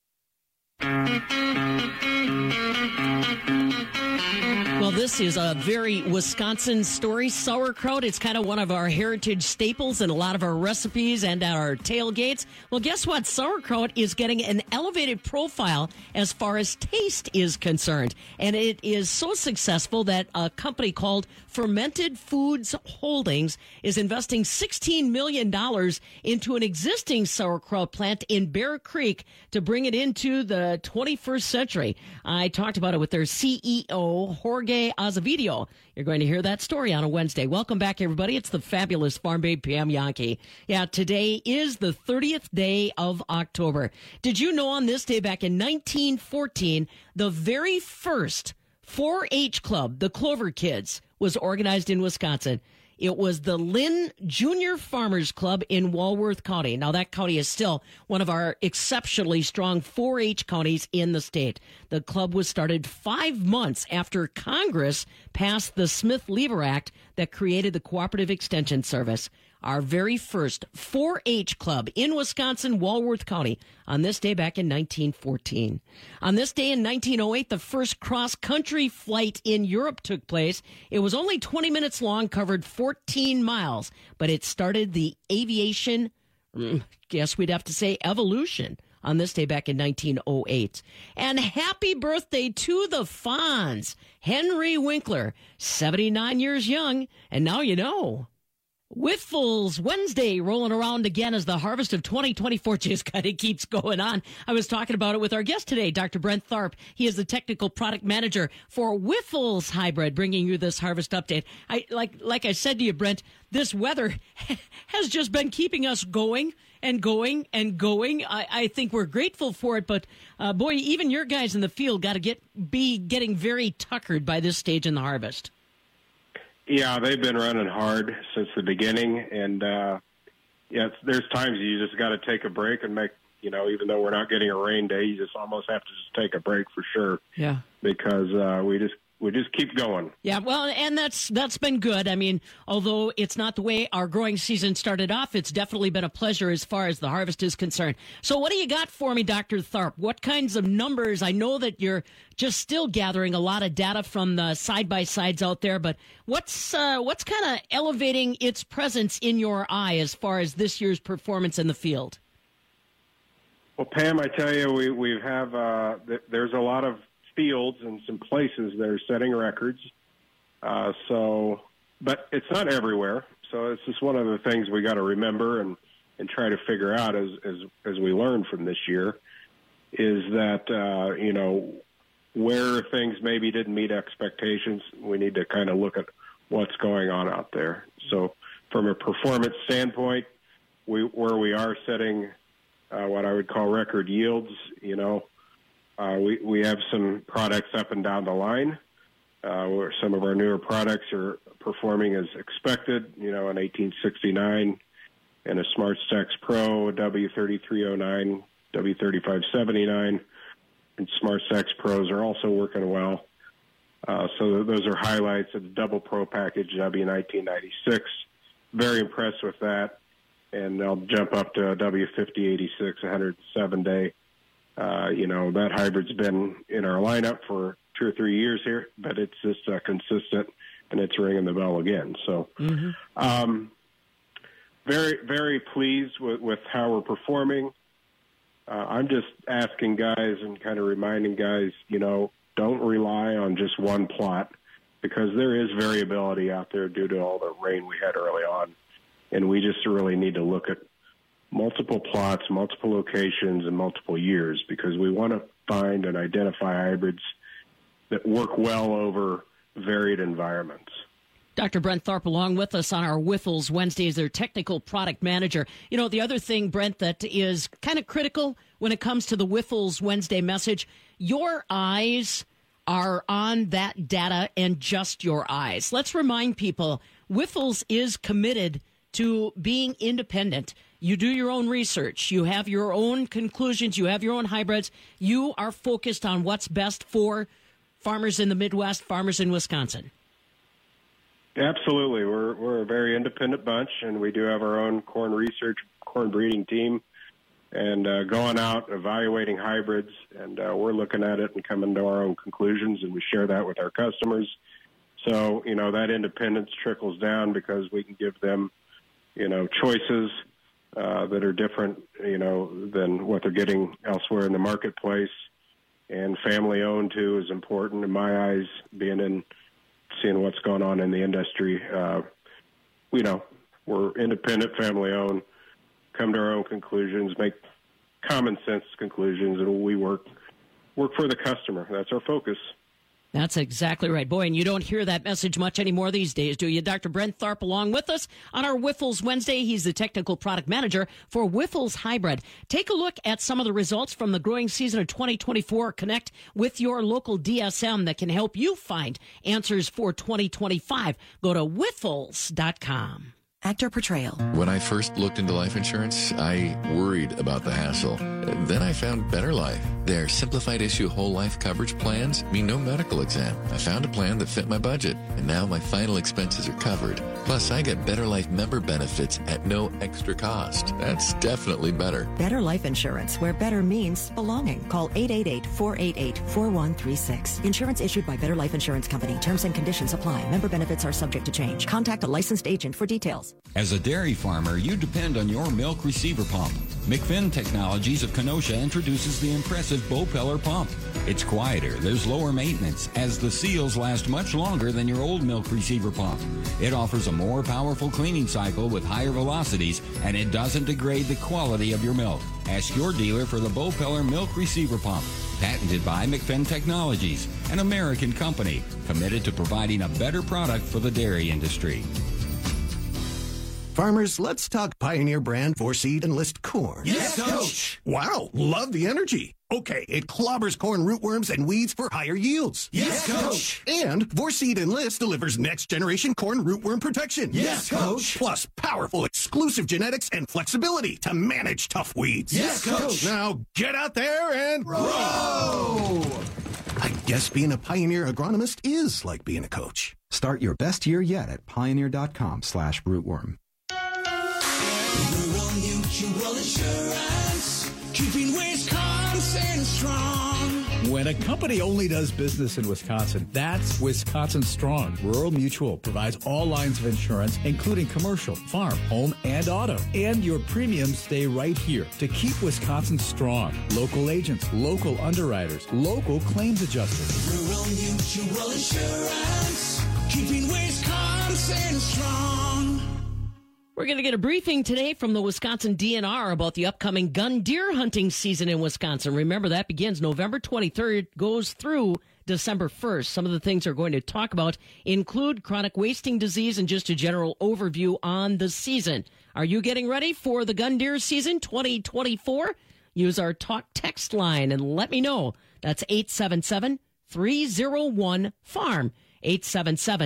Well, this is a very Wisconsin story. Sauerkraut, it's kind of one of our heritage staples in a lot of our recipes and at our tailgates. Well, guess what? Sauerkraut is getting an elevated profile as far as taste is concerned. And it is so successful that a company called Fermented Foods Holdings is investing sixteen million dollars into an existing sauerkraut plant in Bear Creek to bring it into the twenty-first century. I talked about it with their C E O, Jorge Azevedo. You're going to hear that story on a Wednesday. Welcome back, everybody. It's the fabulous Farm Babe Pam Yankee. Yeah, today is the thirtieth day of October. Did you know on this day back in nineteen fourteen, the very first four H club, the Clover Kids, was organized in Wisconsin? It was the Lynn Junior Farmers Club in Walworth County. Now, that county is still one of our exceptionally strong four H counties in the state. The club was started five months after Congress passed the Smith-Lever Act that created the Cooperative Extension Service. Our very first four H club in Wisconsin, Walworth County, on this day back in nineteen fourteen. On this day in nineteen oh eight, the first cross-country flight in Europe took place. It was only twenty minutes long, covered fourteen miles, but it started the aviation, guess we'd have to say evolution, on this day back in nineteen oh eight. And happy birthday to the Fonz, Henry Winkler, seventy-nine years young, and now you know. Whiffles Wednesday rolling around again as the harvest of twenty twenty-four just kind of keeps going on. I was talking about it with our guest today, Doctor Brent Tharp. He is the technical product manager for Whiffles Hybrid, bringing you this harvest update. I like like I said to you, Brent, this weather has just been keeping us going and going and going. I, I think we're grateful for it, but uh, boy, even your guys in the field got to get be getting very tuckered by this stage in the harvest. Yeah, they've been running hard since the beginning, and uh, yeah, there's times you just got to take a break and make, you know, even though we're not getting a rain day, you just almost have to just take a break for sure. Yeah, because uh, we just we just keep going. Yeah, well, and that's that's been good. I mean, although it's not the way our growing season started off, it's definitely been a pleasure as far as the harvest is concerned. So what do you got for me, Doctor Tharp? What kinds of numbers? I know that you're just still gathering a lot of data from the side-by-sides out there, but what's uh, what's kind of elevating its presence in your eye as far as this year's performance in the field? Well, Pam, I tell you, we, we have uh, th- there's a lot of fields and some places that are setting records. Uh, so, but it's not everywhere. So it's just one of the things we got to remember and, and try to figure out as, as, as we learn from this year is that, uh, you know, where things maybe didn't meet expectations, we need to kind of look at what's going on out there. So from a performance standpoint, we, where we are setting uh, what I would call record yields, you know, Uh, we, we have some products up and down the line uh, where some of our newer products are performing as expected, you know, an eighteen sixty-nine and a Smart Stacks Pro, a W thirty-three oh nine, W thirty-five seventy-nine, and Smart Stacks Pros are also working well. Uh, so those are highlights of the double pro package, W nineteen ninety-six. Very impressed with that. And they'll jump up to a W fifty eighty-six, one hundred seven day. Uh, you know, that hybrid's been in our lineup for two or three years here, but it's just uh, consistent, and it's ringing the bell again. So mm-hmm. um, very, very pleased with, with how we're performing. Uh, I'm just asking guys and kind of reminding guys, you know, don't rely on just one plot, because there is variability out there due to all the rain we had early on. And we just really need to look at multiple plots, multiple locations, and multiple years, because we want to find and identify hybrids that work well over varied environments. Doctor Brent Tharp along with us on our Whiffles Wednesdays, their technical product manager. You know, the other thing, Brent, that is kind of critical when it comes to the Whiffles Wednesday message, your eyes are on that data and just your eyes. Let's remind people, Whiffles is committed to being independent. You do your own research. You have your own conclusions. You have your own hybrids. You are focused on what's best for farmers in the Midwest, farmers in Wisconsin. Absolutely. We're we're a very independent bunch, and we do have our own corn research, corn breeding team, and uh, going out, evaluating hybrids, and uh, we're looking at it and coming to our own conclusions, and we share that with our customers. So, you know, that independence trickles down because we can give them, you know, choices uh, that are different, you know, than what they're getting elsewhere in the marketplace. And family owned too is important in my eyes, being in, seeing what's going on in the industry. Uh, you know, we're independent, family owned, come to our own conclusions, make common sense conclusions, and we work, work for the customer. That's our focus. That's exactly right. Boy, and you don't hear that message much anymore these days, do you? Doctor Brent Tharp along with us on our Whiffles Wednesday. He's the technical product manager for Whiffles Hybrid. Take a look at some of the results from the growing season of twenty twenty-four. Connect with your local D S M that can help you find answers for twenty twenty-five. Go to whiffles dot com. Actor portrayal. When I first looked into life insurance, I worried about the hassle. Then I found Better Life. Their simplified issue whole life coverage plans mean no medical exam. I found a plan that fit my budget, and now my final expenses are covered. Plus, I get Better Life member benefits at no extra cost. That's definitely better. Better Life Insurance, where better means belonging. Call eight eight eight, four eight eight, four one three six. Insurance issued by Better Life Insurance Company. Terms and conditions apply. Member benefits are subject to change. Contact a licensed agent for details. As a dairy farmer, you depend on your milk receiver pump. McFinn Technologies of Kenosha introduces the impressive Bopeller pump. It's quieter, there's lower maintenance, as the seals last much longer than your old milk receiver pump. It offers a more powerful cleaning cycle with higher velocities, and it doesn't degrade the quality of your milk. Ask your dealer for the Bopeller milk receiver pump. Patented by McFinn Technologies, an American company committed to providing a better product for the dairy industry. Farmers, let's talk Pioneer brand four seed Enlist corn. Yes, Coach. Wow, love the energy. Okay, it clobbers corn rootworms and weeds for higher yields. Yes, Coach. And four seed Enlist delivers next-generation corn rootworm protection. Yes, Coach. Plus powerful exclusive genetics and flexibility to manage tough weeds. Yes, Coach. Now get out there and row! row. I guess being a Pioneer agronomist is like being a coach. Start your best year yet at pioneer.com slash rootworm. Rural Mutual Insurance, keeping Wisconsin strong. When a company only does business in Wisconsin, that's Wisconsin Strong. Rural Mutual provides all lines of insurance, including commercial, farm, home, and auto. And your premiums stay right here to keep Wisconsin strong. Local agents, local underwriters, local claims adjusters. Rural Mutual Insurance, keeping Wisconsin strong. We're going to get a briefing today from the Wisconsin D N R about the upcoming gun deer hunting season in Wisconsin. Remember, that begins November twenty-third, goes through December first. Some of the things we're going to talk about include chronic wasting disease and just a general overview on the season. Are you getting ready for the gun deer season twenty twenty-four? Use our talk text line and let me know. That's eight seven seven, three oh one, farm, eight seven seven,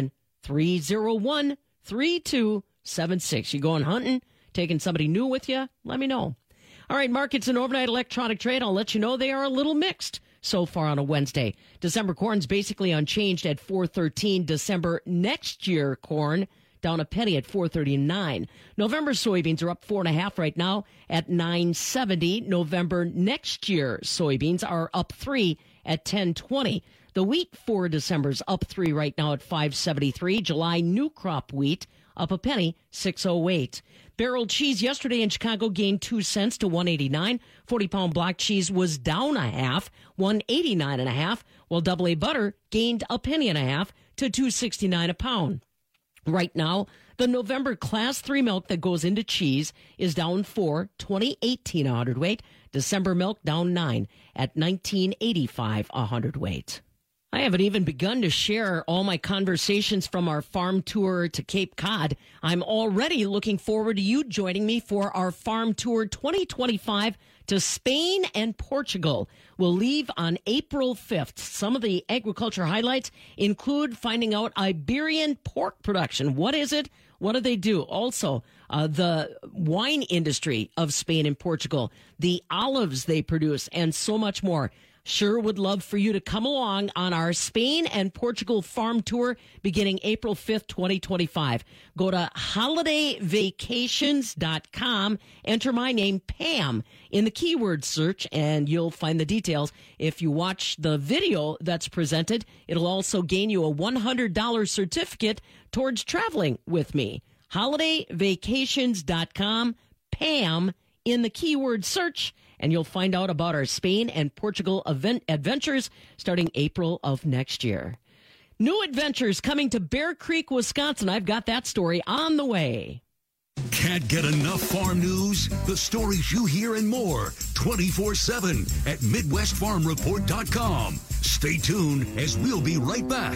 three oh one, three two seven six. You going hunting, taking somebody new with you? Let me know. All right, markets and overnight electronic trade. I'll let you know they are a little mixed so far on a Wednesday. December corn's basically unchanged at four thirteen. December next year corn down a penny at four thirty-nine. November soybeans are up four and a half right now at nine seventy. November next year soybeans are up three at ten twenty. The wheat for December's up three right now at five seventy-three. July new crop wheat up a penny, six oh eight. Barrel cheese yesterday in Chicago gained two cents to one eighty-nine. forty-pound block cheese was down a half, one eighty-nine and a half, while double A butter gained a penny and a half to two sixty-nine a pound. Right now, the November class three milk that goes into cheese is down four, twenty eighteen a hundredweight. December milk down nine at nineteen eighty-five a hundredweight. I haven't even begun to share all my conversations from our farm tour to Cape Cod. I'm already looking forward to you joining me for our farm tour twenty twenty-five to Spain and Portugal. We'll leave on April fifth. Some of the agriculture highlights include finding out Iberian pork production. What is it? What do they do? Also, uh, the wine industry of Spain and Portugal, the olives they produce, and so much more. Sure would love for you to come along on our Spain and Portugal farm tour beginning April fifth, twenty twenty-five. Go to holiday vacations dot com, enter my name, Pam, in the keyword search, and you'll find the details. If you watch the video that's presented, it'll also gain you a one hundred dollars certificate towards traveling with me. holiday vacations dot com, Pam, in the keyword search, and you'll find out about our Spain and Portugal event adventures starting April of next year. New adventures coming to Bear Creek, Wisconsin. I've got that story on the way. Can't get enough farm news? The stories you hear and more twenty-four seven at Midwest Farm Report dot com. Stay tuned as we'll be right back.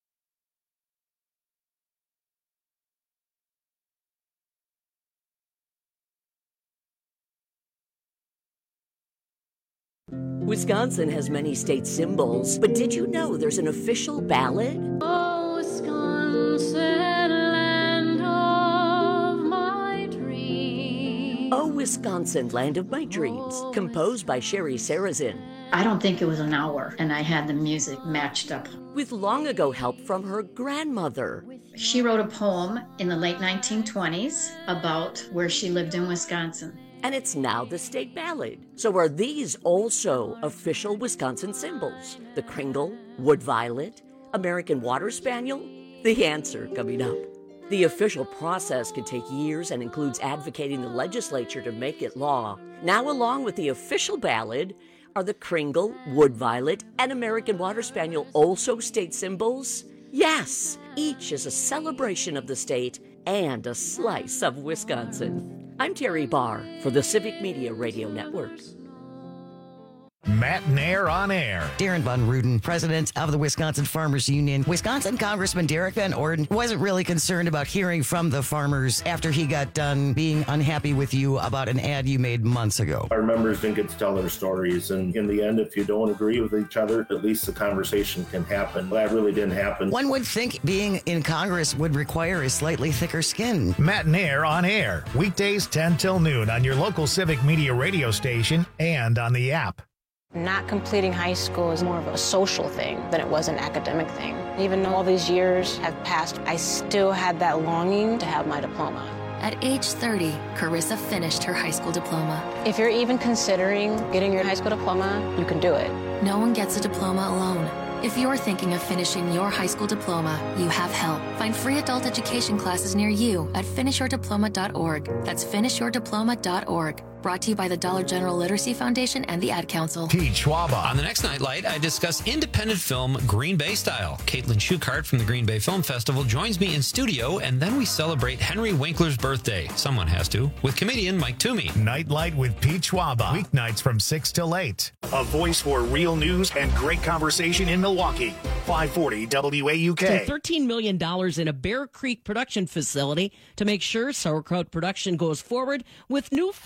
Wisconsin has many state symbols, but did you know there's an official ballad? Oh, Wisconsin, land of my dreams. Oh, Wisconsin, land of my dreams, composed by Sherry Sarazin. I don't think it was an hour, and I had the music matched up. With long ago help from her grandmother. She wrote a poem in the late nineteen twenties about where she lived in Wisconsin. And it's now the state ballad. So are these also official Wisconsin symbols? The Kringle, Wood Violet, American Water Spaniel? The answer coming up. The official process can take years and includes advocating the legislature to make it law. Now, along with the official ballad, are the Kringle, Wood Violet, and American Water Spaniel also state symbols? Yes, each is a celebration of the state and a slice of Wisconsin. I'm Terry Barr for the Civic Media Radio Network. Matt Nair on air. Darren Von Ruden, president of the Wisconsin Farmers Union. Wisconsin Congressman Derek Van Orden wasn't really concerned about hearing from the farmers after he got done being unhappy with you about an ad you made months ago. Our members didn't get to tell their stories, and in the end, if you don't agree with each other, at least the conversation can happen. That really didn't happen. One would think being in Congress would require a slightly thicker skin. Matt Nair on air, weekdays ten till noon on your local Civic Media radio station and on the app. Not completing high school is more of a social thing than it was an academic thing. Even though all these years have passed, I still had that longing to have my diploma. At age thirty, Carissa finished her high school diploma. If you're even considering getting your high school diploma, you can do it. No one gets a diploma alone. If you're thinking of finishing your high school diploma, you have help. Find free adult education classes near you at finish your diploma dot org. That's finish your diploma dot org. Brought to you by the Dollar General Literacy Foundation and the Ad Council. Pete Schwaba. On the next Nightlight, I discuss independent film Green Bay Style. Caitlin Schuchart from the Green Bay Film Festival joins me in studio, and then we celebrate Henry Winkler's birthday. Someone has to. With comedian Mike Toomey. Nightlight with Pete Schwaba. Weeknights from six till eight. A voice for real news and great conversation in Milwaukee. five forty W A U K. thirteen million dollars in a Bear Creek production facility to make sure sauerkraut production goes forward with new flavors.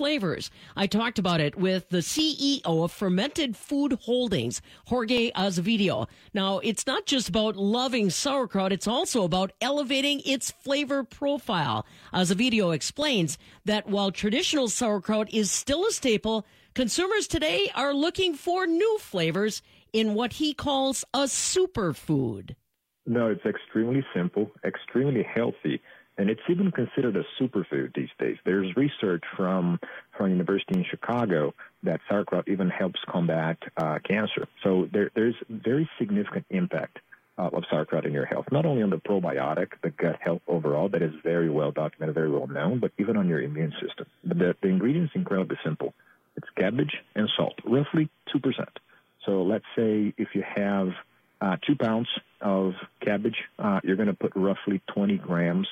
flavors. I talked about it with the C E O of Fermented Food Holdings, Jorge Azevedo. Now, it's not just about loving sauerkraut, it's also about elevating its flavor profile. Azevedo explains that while traditional sauerkraut is still a staple, consumers today are looking for new flavors in what he calls a superfood. No, it's extremely simple, extremely healthy, and it's even considered a superfood these days. There's research from from University in Chicago that sauerkraut even helps combat uh, cancer. So there, there's very significant impact uh, of sauerkraut in your health, not only on the probiotic, the gut health overall, that is very well documented, very well known, but even on your immune system. The, the ingredients are incredibly simple. It's cabbage and salt, roughly two percent. So let's say if you have uh, two pounds of cabbage, uh, you're going to put roughly twenty grams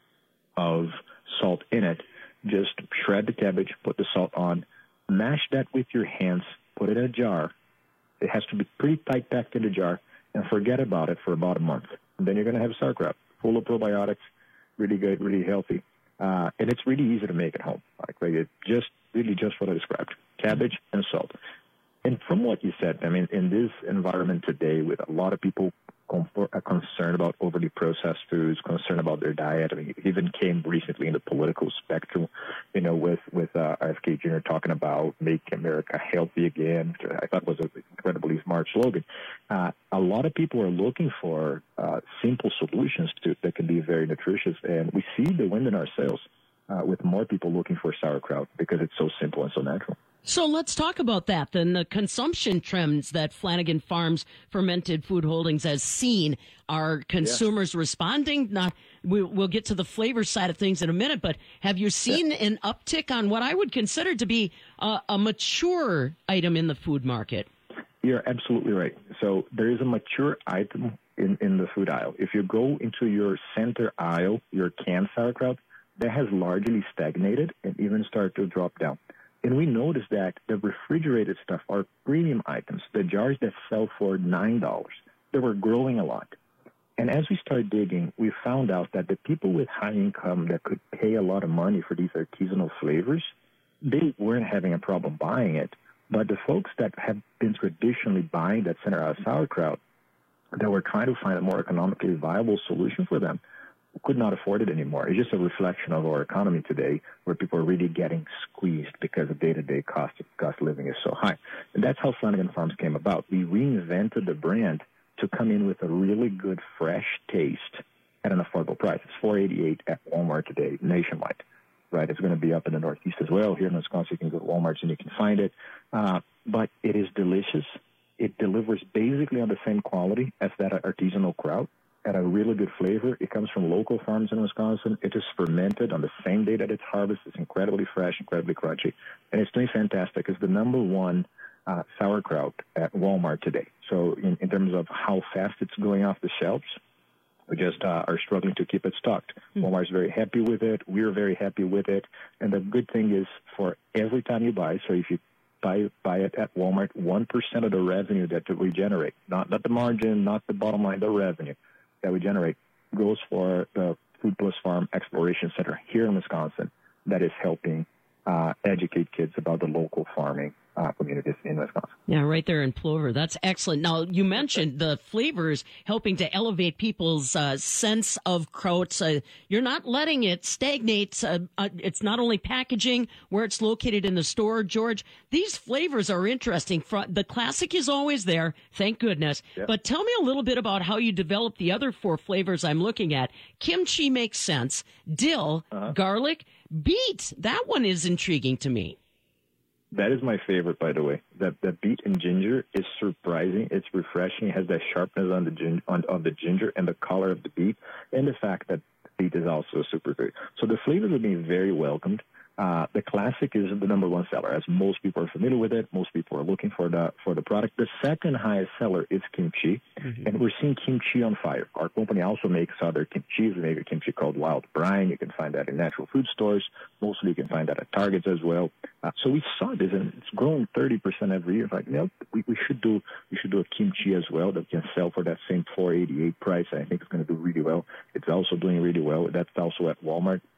of salt in it. Just shred the cabbage, put the salt on, mash that with your hands, put it in a jar. It has to be pretty tight packed in the jar, and forget about it for about a month. And then you're going to have sauerkraut, full of probiotics, really good, really healthy. Uh, and it's really easy to make at home. Like, like it's just really just what I described, cabbage and salt. And from what you said, I mean, in this environment today with a lot of people are concerned about overly processed foods, concerned about their diet. I mean, it even came recently in the political spectrum, you know, with, with uh, R F K Junior talking about Make America Healthy Again, which I thought was an incredibly smart slogan. Uh, a lot of people are looking for uh, simple solutions to, that can be very nutritious, and we see the wind in our sails uh, with more people looking for sauerkraut because it's so simple and so natural. So let's talk about that, then. The consumption trends that Flanagan Farms Fermented Food Holdings has seen. Are consumers yeah. responding? Not. We, we'll get to the flavor side of things in a minute, but have you seen yeah. an uptick on what I would consider to be a, a mature item in the food market? You're absolutely right. So there is a mature item in, in the food aisle. If you go into your center aisle, your canned sauerkraut, that has largely stagnated and even started to drop down. And we noticed that the refrigerated stuff are premium items, the jars that sell for nine dollars. They were growing a lot. And as we started digging, we found out that the people with high income that could pay a lot of money for these artisanal flavors, they weren't having a problem buying it. But the folks that have been traditionally buying that center aisle sauerkraut, that were trying to find a more economically viable solution for them, could not afford it anymore. It's just a reflection of our economy today, where people are really getting squeezed because the day-to-day cost of cost of living is so high. And that's how Flanagan Farms came about. We reinvented the brand to come in with a really good, fresh taste at an affordable price. It's four dollars and eighty-eight cents at Walmart today, nationwide. Right? It's going to be up in the Northeast as well. Here in Wisconsin, you can go to Walmart and you can find it. Uh, but it is delicious. It delivers basically on the same quality as that artisanal kraut, at a really good flavor. It comes from local farms in Wisconsin. It is fermented on the same day that it's harvested. It's incredibly fresh, incredibly crunchy, and it's doing fantastic. It's the number one uh, sauerkraut at Walmart today. So in, in terms of how fast it's going off the shelves, we just uh, are struggling to keep it stocked. Mm-hmm. Walmart's very happy with it. We're very happy with it. And the good thing is, for every time you buy, so if you buy buy it at Walmart, one percent of the revenue that we generate, not, not the margin, not the bottom line, the revenue that we generate, goes for the Food Plus Farm Exploration Center here in Wisconsin that is helping uh, educate kids about the local farming uh, communities in Wisconsin. Yeah, right there in Plover. That's excellent. Now, you mentioned the flavors helping to elevate people's uh, sense of krauts. Uh, you're not letting it stagnate. Uh, uh, it's not only packaging, where it's located in the store, George. These flavors are interesting. The classic is always there, thank goodness. Yep. But tell me a little bit about how you developed the other four flavors I'm looking at. Kimchi makes sense. Dill, uh-huh. garlic, beet. That one is intriguing to me. That is my favorite, by the way. That the beet and ginger is surprising. It's refreshing. It has that sharpness on the gin, on, on the ginger and the color of the beet, and the fact that beet is also a superfood. So the flavors are being very welcomed. Uh, the classic is the number one seller, as most people are familiar with it. Most people are looking for the for the product. The second highest seller is kimchi, mm-hmm. and we're seeing kimchi on fire. Our company also makes other kimchis. We make a kimchi called Wild Brine. You can find that in natural food stores. Mostly you can find that at Targets as well. Uh, so we saw this, and it's growing thirty percent every year. Like, you know, we, we should do we should do a kimchi as well that can sell for that same four dollars and eighty-eight cents price. I think it's going to do really well. It's also doing really well. That's also at Walmart.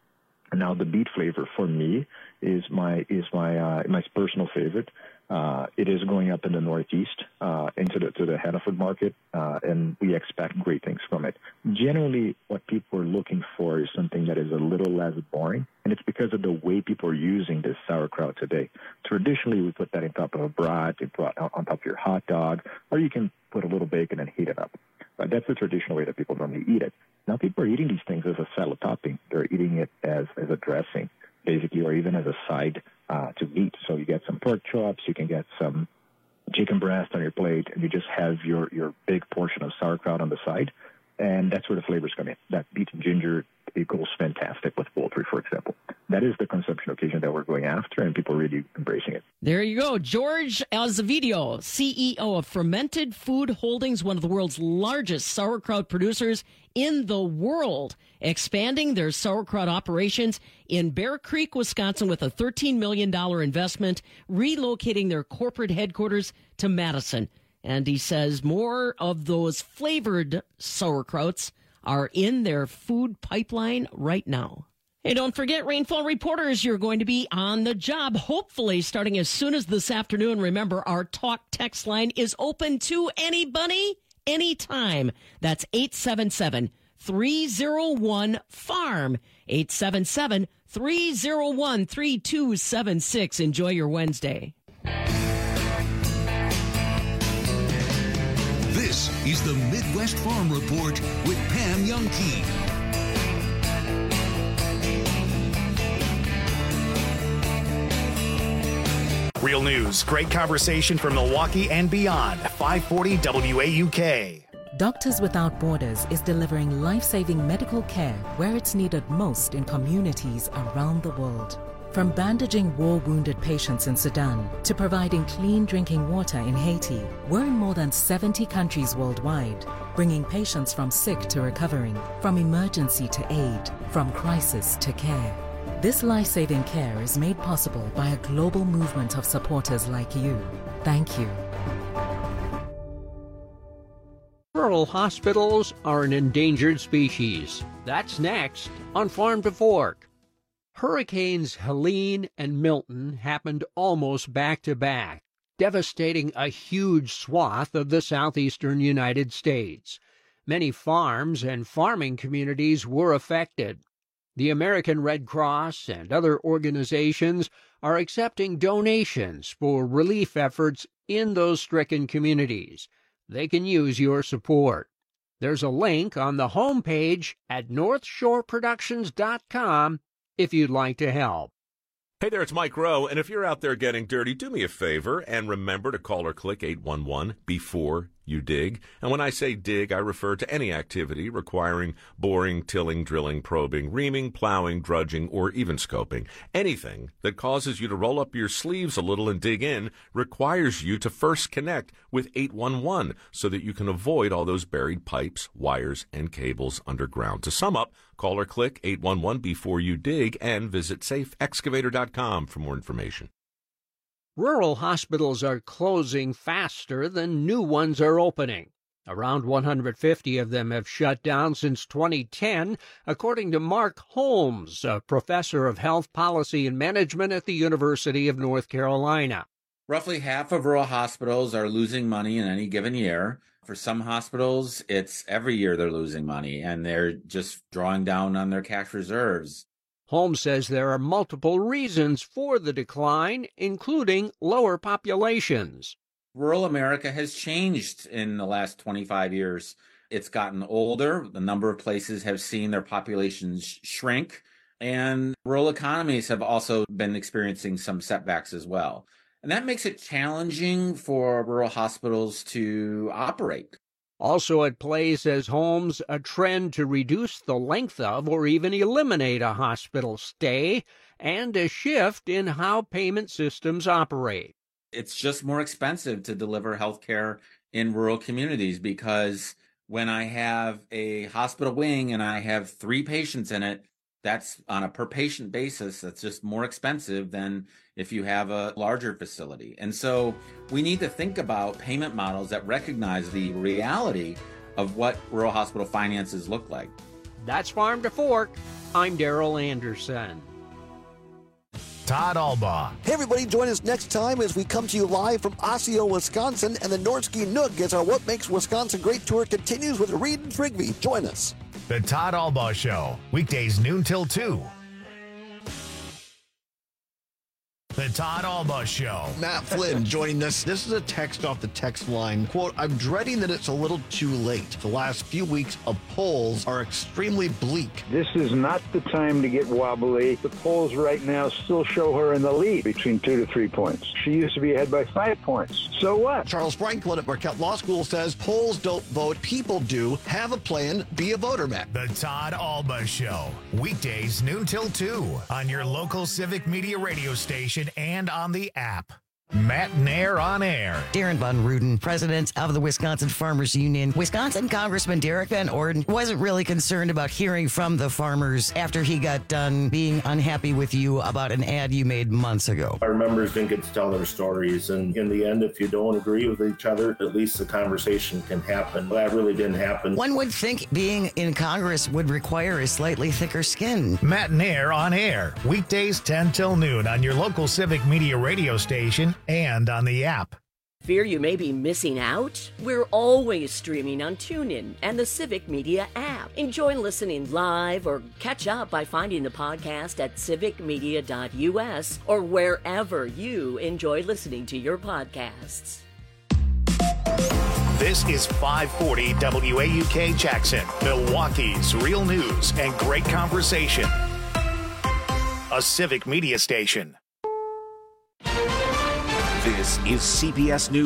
Now, the beet flavor for me is my is my uh, my personal favorite. Uh, it is going up in the Northeast uh, into the to the Hannaford market, uh, and we expect great things from it. Generally, what people are looking for is something that is a little less boring, and it's because of the way people are using this sauerkraut today. Traditionally, we put that on top of a brat, you put on top of your hot dog, or you can put a little bacon and heat it up. But that's the traditional way that people normally eat it. Now, people are eating these things as a salad topping. They're eating it as, as a dressing, basically, or even as a side uh, to meat. So you get some pork chops, you can get some chicken breast on your plate, and you just have your, your big portion of sauerkraut on the side. And that's where the flavors come in. That beet and ginger, it goes fantastic with poultry, for example. That is the consumption occasion that we're going after, and people are really embracing it. There you go. George Azevedo, C E O of Fermented Food Holdings, one of the world's largest sauerkraut producers in the world, expanding their sauerkraut operations in Bear Creek, Wisconsin, with a thirteen million dollars investment, relocating their corporate headquarters to Madison. And he says more of those flavored sauerkrauts are in their food pipeline right now. Hey, don't forget, Rainfall Reporters, you're going to be on the job, hopefully starting as soon as this afternoon. Remember, our talk text line is open to anybody, anytime. That's eight seven seven, three oh one, farm, eight seven seven, three oh one, three two seven six. Enjoy your Wednesday. This is the Midwest Farm Report with Pam Youngkey. Real news, great conversation from Milwaukee and beyond. five forty W A U K. Doctors Without Borders is delivering life-saving medical care where it's needed most in communities around the world. From bandaging war-wounded patients in Sudan to providing clean drinking water in Haiti, we're in more than seventy countries worldwide, bringing patients from sick to recovering, from emergency to aid, from crisis to care. This life-saving care is made possible by a global movement of supporters like you. Thank you. Rural hospitals are an endangered species. That's next on Farm to Fork. Hurricanes Helene and Milton happened almost back-to-back, devastating a huge swath of the southeastern United States. Many farms and farming communities were affected. The American Red Cross and other organizations are accepting donations for relief efforts in those stricken communities. They can use your support. There's a link on the homepage at north shore productions dot com if you'd like to help. Hey there, it's Mike Rowe, and if you're out there getting dirty, do me a favor and remember to call or click eight one one before you dig. And when I say dig, I refer to any activity requiring boring, tilling, drilling, probing, reaming, plowing, drudging, or even scoping. Anything that causes you to roll up your sleeves a little and dig in requires you to first connect with eight one one so that you can avoid all those buried pipes, wires, and cables underground. To sum up, call or click eight one one before you dig and visit safe excavator dot com for more information. Rural hospitals are closing faster than new ones are opening. Around one hundred fifty of them have shut down since twenty ten, according to Mark Holmes, a professor of health policy and management at the University of North Carolina. Roughly half of rural hospitals are losing money in any given year. For some hospitals, it's every year they're losing money, and they're just drawing down on their cash reserves. Holmes says there are multiple reasons for the decline, including lower populations. Rural America has changed in the last twenty-five years. It's gotten older. A number of places have seen their populations shrink, and rural economies have also been experiencing some setbacks as well. And that makes it challenging for rural hospitals to operate. Also at play, says Holmes, a trend to reduce the length of or even eliminate a hospital stay, and a shift in how payment systems operate. It's just more expensive to deliver health care in rural communities because when I have a hospital wing and I have three patients in it, that's on a per patient basis, that's just more expensive than if you have a larger facility. And so we need to think about payment models that recognize the reality of what rural hospital finances look like. That's Farm to Fork. I'm Daryl Anderson. Todd Albaugh. Hey, everybody, join us next time as we come to you live from Osseo, Wisconsin, and the Nordsky Nook as our What Makes Wisconsin Great tour continues with Reed and Trigby. Join us. The Todd Albaugh Show, weekdays noon till two. The Todd Albaugh Show. Matt Flynn joining us. This is a text off the text line. Quote, I'm dreading that it's a little too late. The last few weeks of polls are extremely bleak. This is not the time to get wobbly. The polls right now still show her in the lead between two to three points. She used to be ahead by five points. So what? Charles Franklin at Marquette Law School says polls don't vote, people do. Have a plan, be a voter, Matt. The Todd Albaugh Show, weekdays noon till two on your local Civic Media radio station and on the app. Matt Nair on air. Darren Von Ruden, president of the Wisconsin Farmers Union. Wisconsin Congressman Derek Van Orden wasn't really concerned about hearing from the farmers after he got done being unhappy with you about an ad you made months ago. Our members didn't get to tell their stories, and in the end, if you don't agree with each other, at least the conversation can happen. That really didn't happen. One would think being in Congress would require a slightly thicker skin. Matt Nair on air, weekdays ten till noon on your local Civic Media radio station and on the app. Fear you may be missing out? We're always streaming on TuneIn and the Civic Media app. Enjoy listening live or catch up by finding the podcast at civic media dot u s or wherever you enjoy listening to your podcasts. This is five forty W A U K Jackson, Milwaukee's real news and great conversation. A Civic Media station. This is C B S News.